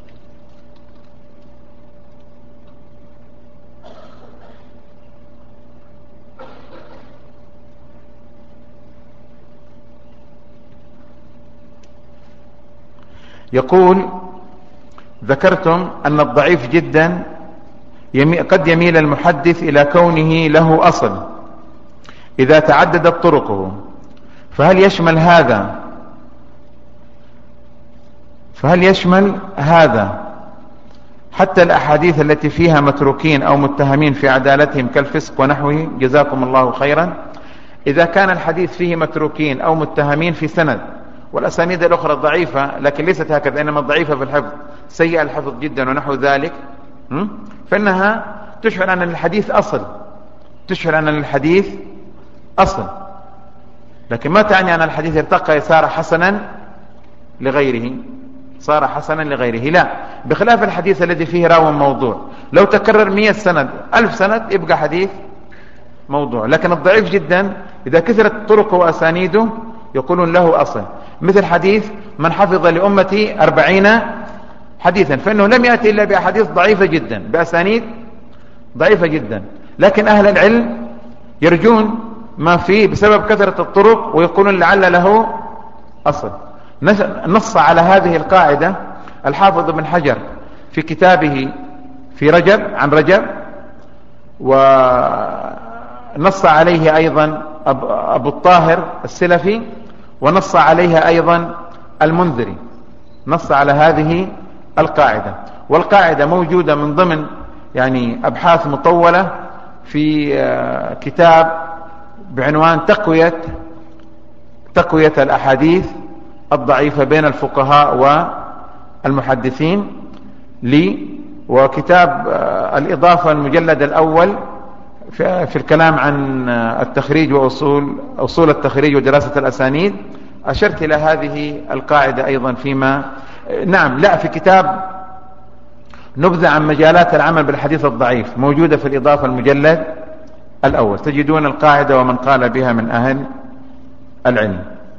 يقول: ذكرتم أن الضعيف جدا قد يميل المحدث إلى كونه له أصل إذا تعددت طرقه، فهل يشمل هذا حتى الأحاديث التي فيها متروكين أو متهمين في عدالتهم كالفسق ونحوه؟ جزاكم الله خيرا. إذا كان الحديث فيه متروكين أو متهمين في سند، والأسانيد الأخرى ضعيفة لكن ليست هكذا، إنما ضعيفة في الحفظ، سيء الحفظ جدا ونحو ذلك، فإنها تشعر أن الحديث أصل، لكن ما تعني أن الحديث ارتقى صار حسنا لغيره، لا، بخلاف الحديث الذي فيه راو موضوع، لو تكرر 100 سند 1000 سند يبقى حديث موضوع. لكن الضعيف جدا إذا كثرت طرقه وأسانيده يقولون له أصل، مثل حديث من حفظ لأمتي 40 حديثا، فإنه لم يأتي إلا بأحاديث ضعيفة جدا بأسانيد ضعيفة جدا، لكن أهل العلم يرجون ما فيه بسبب كثرة الطرق ويقولون لعل له أصل. نص على هذه القاعدة الحافظ ابن حجر في كتابه في رجب عن رجب، ونص عليه أيضا أبو الطاهر السلفي، ونص عليها أيضا المنذري، نص على هذه القاعدة. والقاعدة موجودة من ضمن أبحاث مطولة في كتاب بعنوان تقوية الأحاديث الضعيفة بين الفقهاء والمحدثين وكتاب الإضافة المجلد الأول في الكلام عن التخريج وأصول التخريج ودراسة الأسانيد. أشرت إلى هذه القاعدة أيضا في كتاب نبذة عن مجالات العمل بالحديث الضعيف، موجودة في الإضافة المجلد الأول، تجدون القاعدة ومن قال بها من أهل العلم.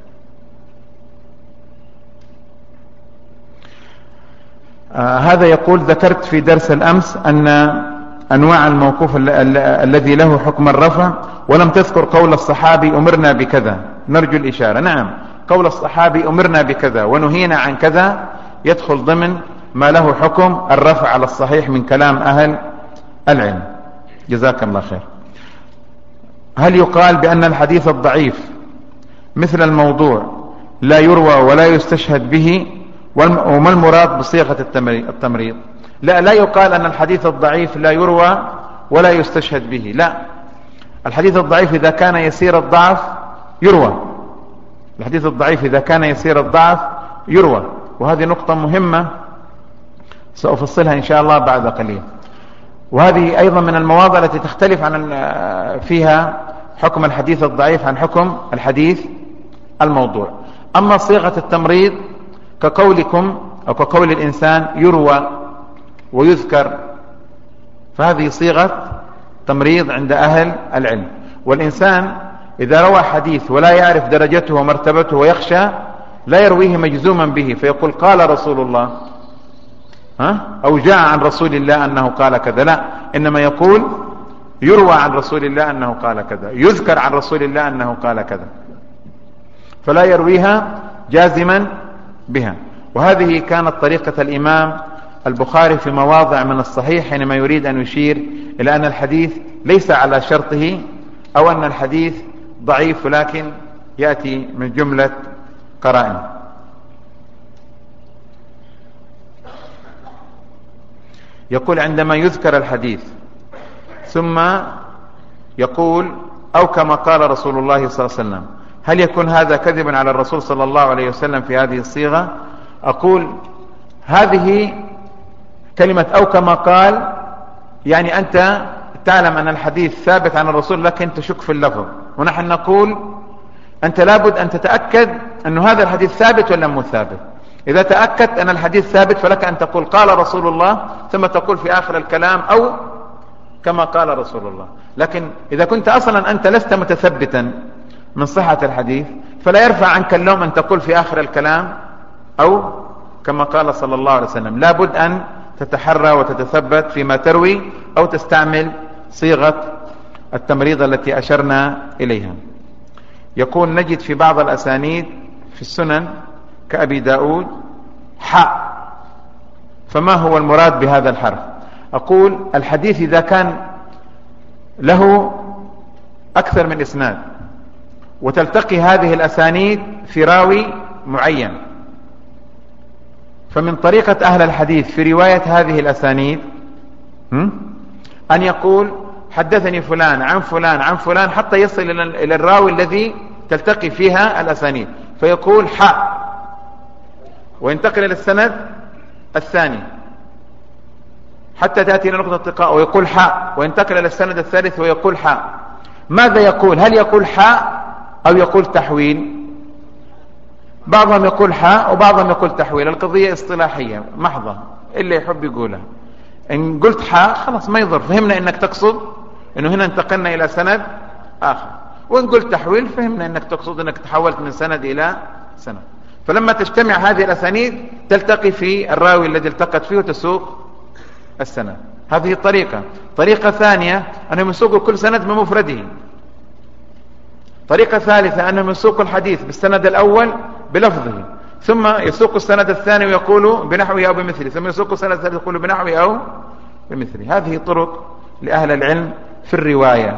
هذا يقول: ذكرت في درس الأمس أن أنواع الموقوف الذي له حكم الرفع، ولم تذكر قول الصحابي أمرنا بكذا، نرجو الإشارة. نعم، قول الصحابي أمرنا بكذا ونهينا عن كذا يدخل ضمن ما له حكم الرفع على الصحيح من كلام أهل العلم. جزاكم الله خير. هل يقال بأن الحديث الضعيف مثل الموضوع لا يروى ولا يستشهد به وما المراد بصيغة التمريض؟ لا يقال أن الحديث الضعيف لا يروى ولا يستشهد به، لا، الحديث الضعيف إذا كان يسير الضعف يروى، الحديث الضعيف إذا كان يسير الضعف يروى، وهذه نقطة مهمة سأفصلها إن شاء الله بعد قليل. وهذه أيضا من المواضع التي تختلف عن فيها حكم الحديث الضعيف عن حكم الحديث الموضوع. أما صيغة التمريض كقولكم أو كقول الإنسان يروى ويذكر، فهذه صيغة تمريض عند أهل العلم. والإنسان إذا روى حديث ولا يعرف درجته ومرتبته ويخشى لا يرويه مجزوما به فيقول قال رسول الله أو جاء عن رسول الله أنه قال كذا، لا، إنما يقول يروى عن رسول الله أنه قال كذا، يذكر عن رسول الله أنه قال كذا، فلا يرويها جازما بها. وهذه كانت طريقة الإمام البخاري في مواضع من الصحيح حينما يريد أن يشير إلى أن الحديث ليس على شرطه أو أن الحديث ضعيف، ولكن يأتي من جملة قرائن. يقول عندما يذكر الحديث ثم يقول أو كما قال رسول الله صلى الله عليه وسلم، هل يكون هذا كذبا على الرسول صلى الله عليه وسلم في هذه الصيغة؟ أقول هذه كلمة أو كما قال يعني أنت تعلم أن الحديث ثابت عن الرسول لكن تشك في اللفظ، ونحن نقول أنت لابد أن تتأكد أن هذا الحديث ثابت ولا مو ثابت. إذا تأكدت أن الحديث ثابت فلك أن تقول قال رسول الله ثم تقول في آخر الكلام أو كما قال رسول الله. لكن إذا كنت أصلا أنت لست متثبتا من صحة الحديث فلا يرفع عنك اللوم أن تقول في آخر الكلام أو كما قال صلى الله عليه وسلم. لابد أن تتحرى وتتثبت فيما تروي أو تستعمل صيغة التمريض التي أشرنا إليها. يقول نجد في بعض الأسانيد في السنن كأبي داود حاء، فما هو المراد بهذا الحرف؟ أقول الحديث إذا كان له أكثر من إسناد وتلتقي هذه الأسانيد في راوي معين، فمن طريقة أهل الحديث في رواية هذه الأسانيد أن يقول حدثني فلان عن فلان عن فلان حتى يصل إلى الراوي الذي تلتقي فيها الأسانيد، فيقول حاء وينتقل إلى السند الثاني حتى تأتي إلى نقطة التقاء ويقول حاء وينتقل إلى السند الثالث ويقول حاء. ماذا يقول؟ هل يقول حاء أو يقول تحويل؟ بعضهم يقول حاء وبعضهم يقول تحويل. القضية اصطلاحية محضة، اللي يحب يقولها. إن قلت حاء خلاص ما يضر، فهمنا إنك تقصد إنه هنا انتقلنا إلى سند آخر، وإن قلت تحويل فهمنا إنك تقصد إنك تحولت من سند إلى سند. فلما تجتمع هذه الأسانيد تلتقي في الراوي الذي التقت فيه وتسوق السند. هذه طريقة. طريقة ثانية أنهم يسوقوا كل سند بمفرده. طريقة ثالثة أنهم يسوقوا الحديث بالسند الأول بلفظه ثم يسوقوا السند الثاني ويقولوا بنحوه أو بمثله، ثم يسوقوا السند الثالث ويقولوا بنحوه أو بمثله. هذه طرق لأهل العلم في الرواية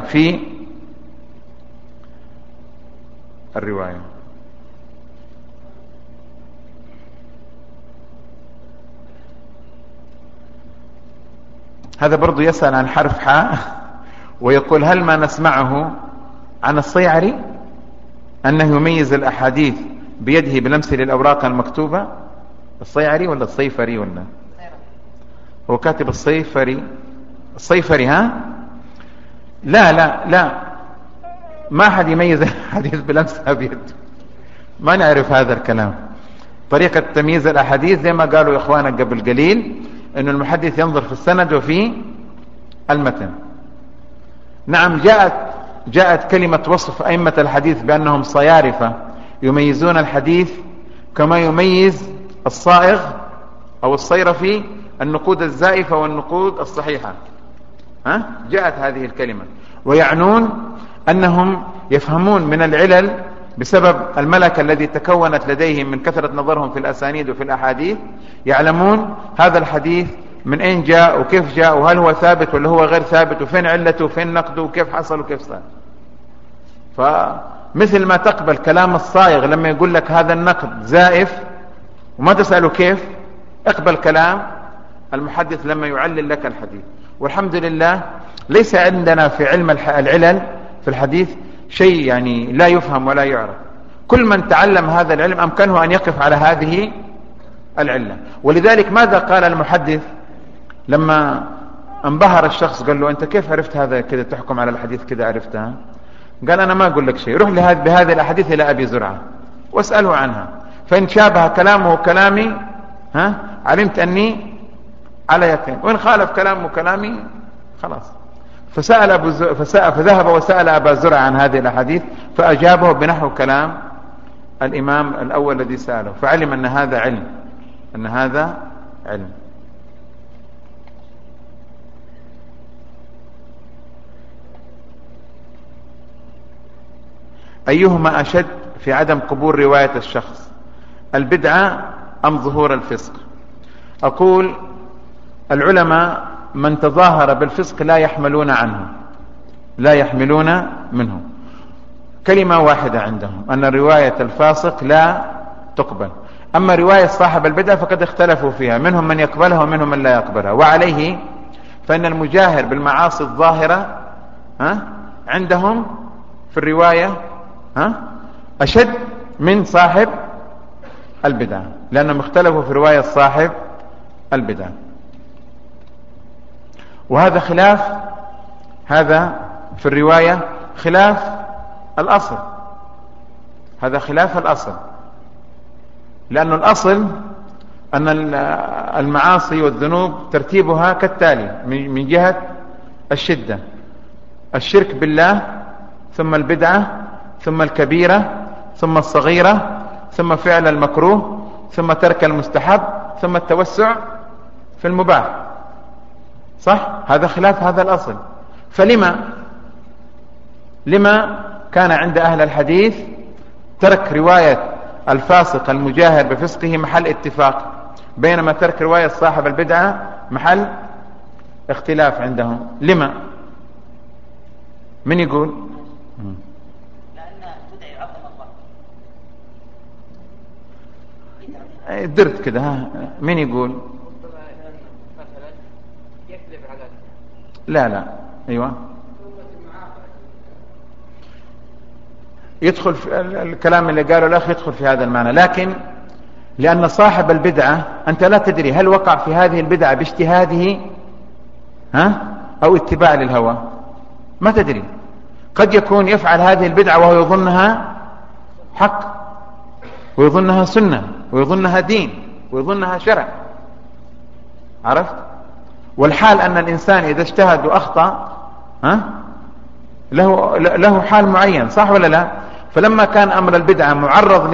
هذا برضو يسأل عن حرف حاء ويقول هل ما نسمعه عن الصيعري أنه يميز الأحاديث بيده بلمسه للأوراق المكتوبة؟ الصيعري ولا الصيفري ولا هو كاتب الصيفري ها؟ لا ما أحد يميز الحديث بلمسها بيده، ما نعرف هذا الكلام. طريقة تمييز الأحاديث زي ما قالوا إخوانك قبل قليل أن المحدث ينظر في السند وفي المتن. نعم جاءت كلمة وصف أئمة الحديث بأنهم صيارفة يميزون الحديث كما يميز الصائغ أو الصيرفي النقود الزائفة والنقود الصحيحة. جاءت هذه الكلمة، ويعنون أنهم يفهمون من العلل بسبب الملكة الذي تكونت لديهم من كثرة نظرهم في الأسانيد وفي الأحاديث، يعلمون هذا الحديث من أين جاء وكيف جاء وهل هو ثابت ولا هو غير ثابت وفين علته وفين نقده وكيف حصل وكيف صار. فمثل ما تقبل كلام الصائغ لما يقول لك هذا النقد زائف وما تسأله كيف، اقبل كلام المحدث لما يعلل لك الحديث. والحمد لله ليس عندنا في علم العلل في الحديث شيء يعني لا يفهم ولا يعرف. كل من تعلم هذا العلم أمكنه أن يقف على هذه العلة. ولذلك ماذا قال المحدث لما انبهر الشخص؟ قال له: أنت كيف عرفت هذا كذا، تحكم على الحديث كذا عرفتها؟ قال: أنا ما أقول لك شيء، روح بهذه الأحاديث إلى أبي زرعة واسأله عنها، فإن شابه كلامه كلامي علمت أني على يقين، وإن خالف كلامه كلامي خلاص. فذهب وسأل أبا زرعة عن هذه الأحاديث فأجابه بنحو كلام الإمام الأول الذي سأله، فعلم أن هذا علم، أن هذا علم. أيهما أشد في عدم قبول رواية الشخص، البدعة أم ظهور الفسق؟ أقول العلماء من تظاهر بالفسق لا يحملون عنه، لا يحملون منه. كلمة واحدة عندهم أن رواية الفاسق لا تقبل. أما رواية صاحب البدعة فقد اختلفوا فيها، منهم من يقبلها ومنهم من لا يقبلها. وعليه فإن المجاهر بالمعاصي الظاهرة عندهم في الرواية أشد من صاحب البدعة، لأنهم اختلفوا في رواية صاحب البدعة. وهذا خلاف، هذا في الرواية خلاف الأصل، هذا خلاف الأصل، لأن الأصل أن المعاصي والذنوب ترتيبها كالتالي من جهة الشدة: الشرك بالله، ثم البدعة، ثم الكبيرة، ثم الصغيرة، ثم فعل المكروه، ثم ترك المستحب، ثم التوسع في المباح. صح؟ هذا خلاف هذا الأصل. لما كان عند أهل الحديث ترك رواية الفاسق المجاهر بفسقه محل اتفاق، بينما ترك رواية صاحب البدعة محل اختلاف عندهم؟ لما؟ من يقول؟ لأن البدع يعظم الله. درت كده، من يقول؟ مثلا يكذب على لا ايوه، يدخل في الكلام اللي قاله الاخ، يدخل في هذا المعنى. لكن لان صاحب البدعه انت لا تدري هل وقع في هذه البدعه باجتهاده او اتباع للهوى، ما تدري. قد يكون يفعل هذه البدعه وهو يظنها حق، ويظنها سنه، ويظنها دين، ويظنها شرع. عرفت؟ والحال أن الإنسان إذا اجتهد وأخطأ له حال معين، صح ولا لا؟ فلما كان أمر البدعة معرض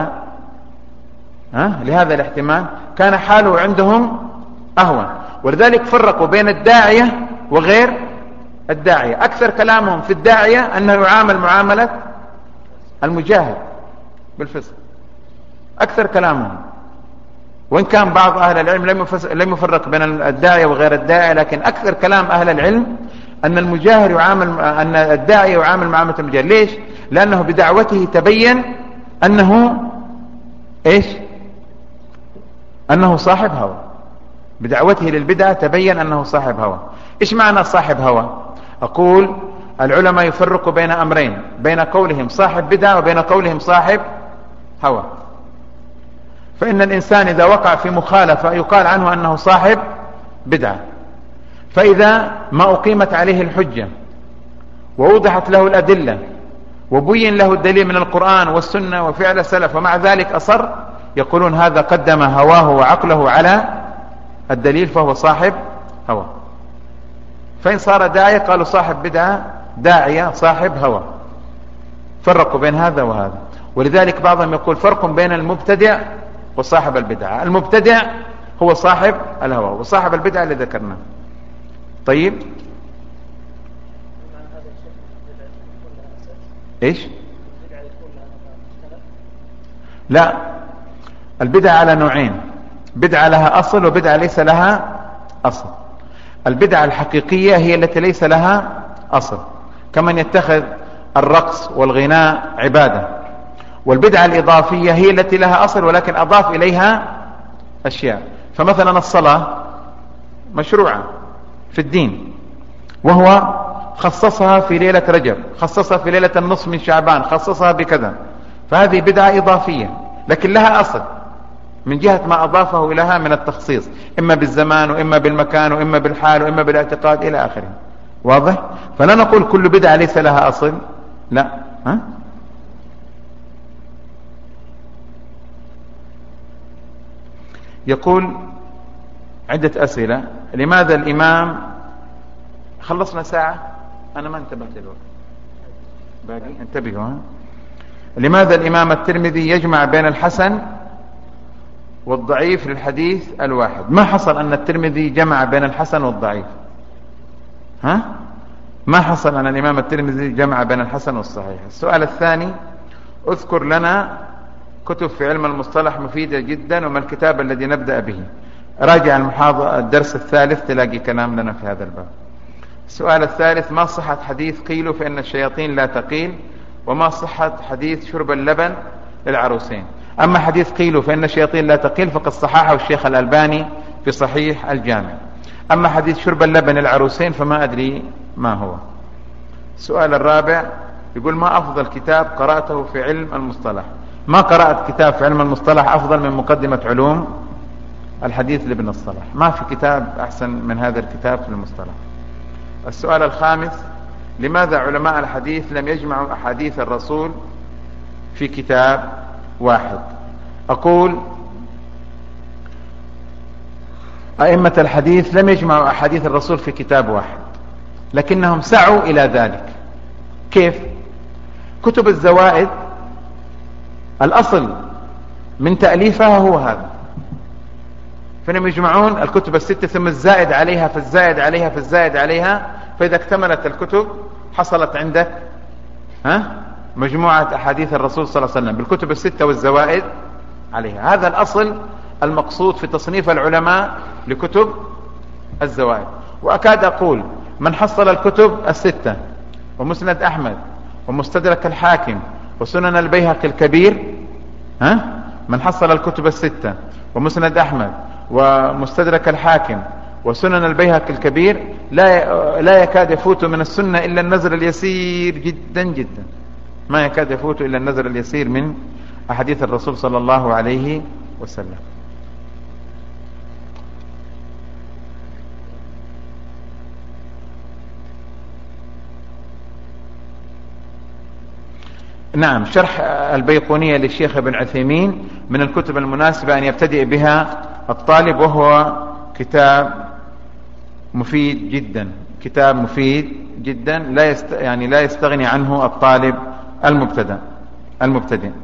لهذا الاحتمال كان حاله عندهم أهون. ولذلك فرقوا بين الداعية وغير الداعية. أكثر كلامهم في الداعية أنه يعامل معاملة المجاهد بالفسق، أكثر كلامهم. وإن كان بعض أهل العلم لم يفرق بين الداعية وغير الداعية، لكن أكثر كلام أهل العلم أن أن الداعية يعامل معاملة المجاهد. ليش؟ لأنه بدعوته تبين أنه أنه صاحب هوى. بدعوته للبدعة تبين أنه صاحب هوى. إيش معنى صاحب هوى؟ أقول العلماء يفرقوا بين أمرين، بين قولهم صاحب بدعة وبين قولهم صاحب هوى. فإن الإنسان إذا وقع في مخالفة يقال عنه أنه صاحب بدعة، فإذا ما أقيمت عليه الحجة ووضحت له الأدلة وبين له الدليل من القرآن والسنة وفعل السلف ومع ذلك أصر، يقولون هذا قدم هواه وعقله على الدليل فهو صاحب هوى. فإن صار داعية قالوا صاحب بدعة، داعية صاحب هوى. فرقوا بين هذا وهذا. ولذلك بعضهم يقول فرق بين المبتدع وصاحب البدعة. المبتدع هو صاحب الهوى، وصاحب البدعة اللي ذكرناه. طيب ايش؟ لا، البدعة على نوعين: بدعة لها أصل وبدعة ليس لها أصل. البدعة الحقيقية هي التي ليس لها أصل، كمن يتخذ الرقص والغناء عبادة. والبدعة الإضافية هي التي لها أصل ولكن أضاف إليها أشياء. فمثلا الصلاة مشروعة في الدين، وهو خصصها في ليلة رجب، خصصها في ليلة النصف من شعبان، خصصها بكذا، فهذه بدعة إضافية لكن لها أصل من جهة ما أضافه إليها من التخصيص، إما بالزمان وإما بالمكان وإما بالحال وإما بالاعتقاد إلى آخره. واضح؟ فلا نقول كل بدعة ليس لها أصل، لا. ها؟ يقول عدة أسئلة. لماذا الإمام، خلصنا ساعة، أنا ما انتبهت للوقت باقي، انتبهوا. ها؟ لماذا الإمام الترمذي يجمع بين الحسن والضعيف للحديث الواحد؟ ما حصل أن الترمذي جمع بين الحسن والضعيف. ها؟ ما حصل أن الإمام الترمذي جمع بين الحسن والصحيح. السؤال الثاني: اذكر لنا كتب في علم المصطلح مفيدة جدا، وما الكتاب الذي نبدأ به؟ راجع الدرس الثالث تلاقي كلام لنا في هذا الباب. السؤال الثالث: ما صحة حديث قيلوا فإن الشياطين لا تقيل؟ وما صحة حديث شرب اللبن للعروسين؟ أما حديث قيلوا فإن الشياطين لا تقيل فقد صححه الشيخ الألباني في صحيح الجامع. أما حديث شرب اللبن للعروسين فما أدري ما هو. السؤال الرابع يقول: ما أفضل كتاب قرأته في علم المصطلح؟ ما قرأت كتاب في علم المصطلح أفضل من مقدمة علوم الحديث لابن الصلاح، ما في كتاب أحسن من هذا الكتاب في المصطلح. السؤال الخامس: لماذا علماء الحديث لم يجمعوا أحاديث الرسول في كتاب واحد؟ أقول: أئمة الحديث لم يجمعوا أحاديث الرسول في كتاب واحد، لكنهم سعوا إلى ذلك. كيف؟ كتب الزوائد الأصل من تأليفها هو هذا، فإنهم يجمعون الكتب الستة ثم الزائد عليها فالزائد عليها فالزائد عليها، فإذا اكتملت الكتب حصلت عندك مجموعة أحاديث الرسول صلى الله عليه وسلم بالكتب الستة والزوائد عليها. هذا الأصل المقصود في تصنيف العلماء لكتب الزوائد. وأكاد أقول: من حصل الكتب الستة ومسند أحمد ومستدرك الحاكم وسنن البيهقي الكبير، من حصل الكتب الستة ومسند أحمد ومستدرك الحاكم وسنن البيهقي الكبير لا يكاد يفوت من السنة إلا النظر اليسير جدا جدا، ما يكاد يفوت إلا النظر اليسير من أحاديث الرسول صلى الله عليه وسلم. نعم، شرح البيقونية للشيخ ابن عثيمين من الكتب المناسبة أن يبتدئ بها الطالب، وهو كتاب مفيد جدا، كتاب مفيد جدا لا يستغني عنه الطالب المبتدئ.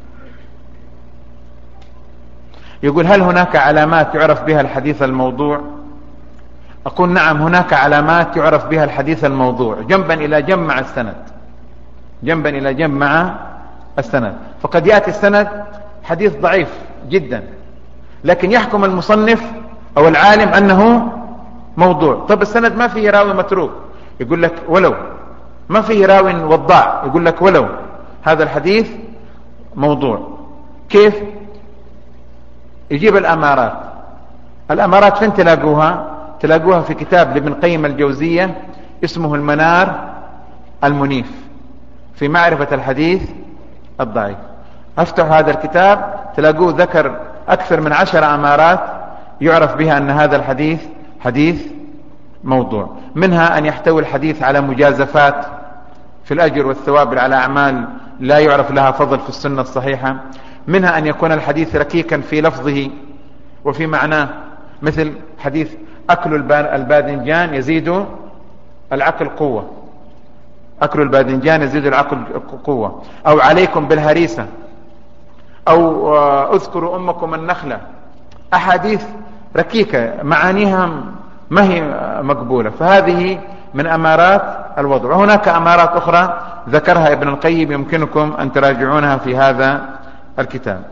يقول: هل هناك علامات يعرف بها الحديث الموضوع؟ أقول: نعم، هناك علامات يعرف بها الحديث الموضوع جنبا إلى جنب مع السند، جنبا إلى جنب مع السند. فقد يأتي السند حديث ضعيف جدا لكن يحكم المصنف أو العالم أنه موضوع. طب السند ما فيه راوي متروك، يقول لك ولو. ما فيه راوي وضاع، يقول لك ولو. هذا الحديث موضوع. كيف؟ يجيب الأمارات فين تلاقوها في كتاب لابن قيم الجوزية اسمه المنار المنيف في معرفة الحديث الضعيف. افتحوا هذا الكتاب تلاقوه ذكر أكثر من 10 أمارات يعرف بها أن هذا الحديث حديث موضوع. منها أن يحتوي الحديث على مجازفات في الأجر والثواب على أعمال لا يعرف لها فضل في السنة الصحيحة. منها أن يكون الحديث ركيكا في لفظه وفي معناه، مثل حديث أكل الباذنجان يزيد العقل قوة، أكل الباذنجان يزيد العقل قوة، أو عليكم بالهريسة، أو اذكروا أمكم النخلة. أحاديث ركيكة معانيها ما هي مقبولة، فهذه من أمارات الوضع. وهناك أمارات أخرى ذكرها ابن القيم يمكنكم أن تراجعونها في هذا الكتاب.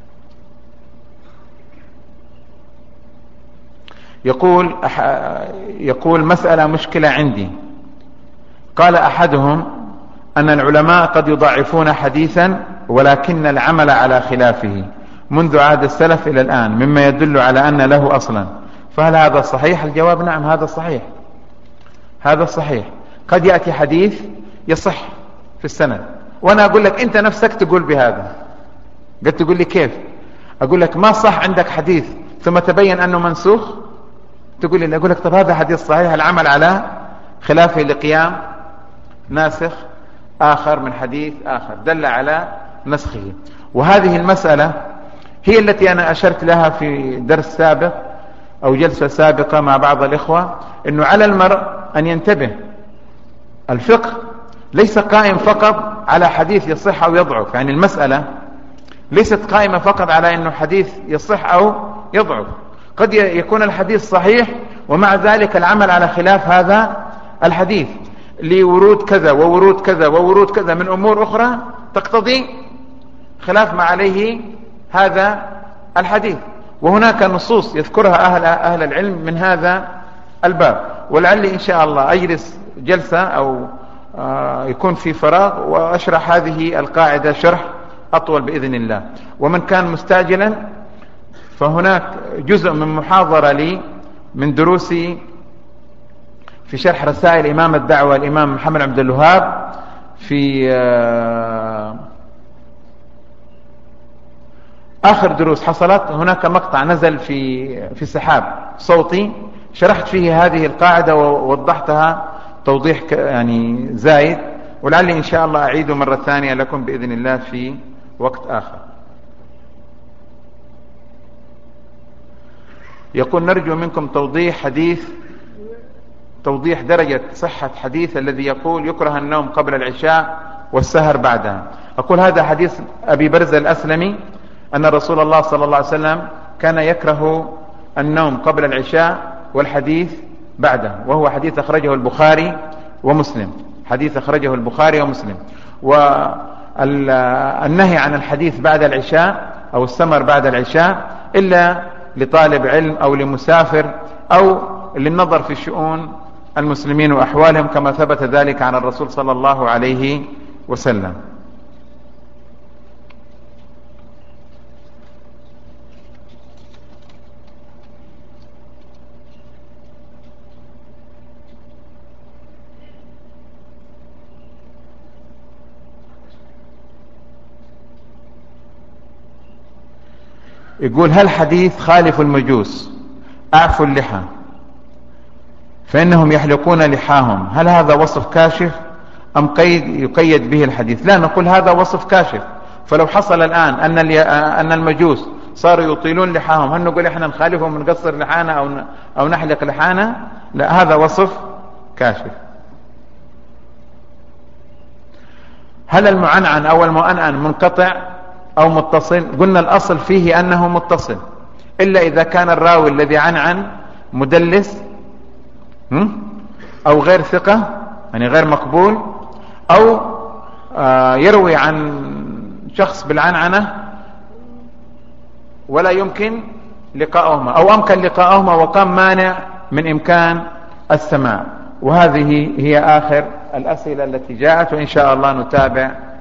يقول مسألة مشكلة عندي. قال أحدهم أن العلماء قد يضعفون حديثا ولكن العمل على خلافه، منذ عهد السلف إلى الآن، مما يدل على أن له أصلا. فهل هذا صحيح؟ الجواب نعم، هذا صحيح، هذا صحيح. قد يأتي حديث يصح في السند، وأنا أقول لك أنت نفسك تقول بهذا. قد تقول لي كيف؟ أقول لك ما صح عندك حديث ثم تبين أنه منسوخ، تقول لي، أقول لك طب هذا حديث صحيح، العمل على خلافه لقيام ناسخ آخر من حديث آخر دل على نسخه. وهذه المسألة هي التي أنا أشرت لها في درس سابق أو جلسة سابقة مع بعض الإخوة، أنه على المرء أن ينتبه. الفقه ليس قائم فقط على حديث يصح أو يضعف، يعني المسألة ليست قائمة فقط على أنه حديث يصح أو يضعف. قد يكون الحديث صحيح ومع ذلك العمل على خلاف هذا الحديث لورود كذا وورود كذا وورود كذا من أمور أخرى تقتضي خلاف ما عليه هذا الحديث. وهناك نصوص يذكرها أهل العلم من هذا الباب. ولعلي إن شاء الله أجلس جلسة أو يكون في فراغ وأشرح هذه القاعدة شرح أطول بإذن الله. ومن كان مستعجلا فهناك جزء من محاضرة لي من دروسي في شرح رسائل إمام الدعوة الإمام محمد عبد الوهاب في آخر دروس حصلت. هناك مقطع نزل في سحاب صوتي شرحت فيه هذه القاعدة ووضحتها توضيح يعني زايد، ولعلي إن شاء الله أعيده مرة ثانية لكم بإذن الله في وقت آخر. يقول نرجو منكم توضيح درجة صحة حديث الذي يقول يكره النوم قبل العشاء والسهر بعدها. أقول هذا حديث أبي برزة الأسلمي أن رسول الله صلى الله عليه وسلم كان يكره النوم قبل العشاء والحديث بعده، وهو حديث أخرجه البخاري ومسلم، حديث أخرجه البخاري ومسلم. والنهي عن الحديث بعد العشاء أو السمر بعد العشاء إلا لطالب علم أو لمسافر أو للنظر في شؤون المسلمين وأحوالهم، كما ثبت ذلك عن الرسول صلى الله عليه وسلم. يقول هل حديث خالف المجوس أعفوا اللحى فإنهم يحلقون لحاهم، هل هذا وصف كاشف أم يقيد به الحديث؟ لا، نقول هذا وصف كاشف. فلو حصل الآن أن المجوس صاروا يطيلون لحاهم، هل نقول إحنا نخالفهم ونقصر لحانا أو نحلق لحانا؟ لا، هذا وصف كاشف. هل المعنعن أو المؤنن منقطع أو متصل؟ قلنا الأصل فيه أنه متصل، إلا إذا كان الراوي الذي عنعن مدلس أو غير ثقة يعني غير مقبول، أو يروي عن شخص بالعنعنة ولا يمكن لقاؤهما، أو أمكن لقاؤهما وقام مانع من إمكان السماع. وهذه هي آخر الأسئلة التي جاءت، وإن شاء الله نتابع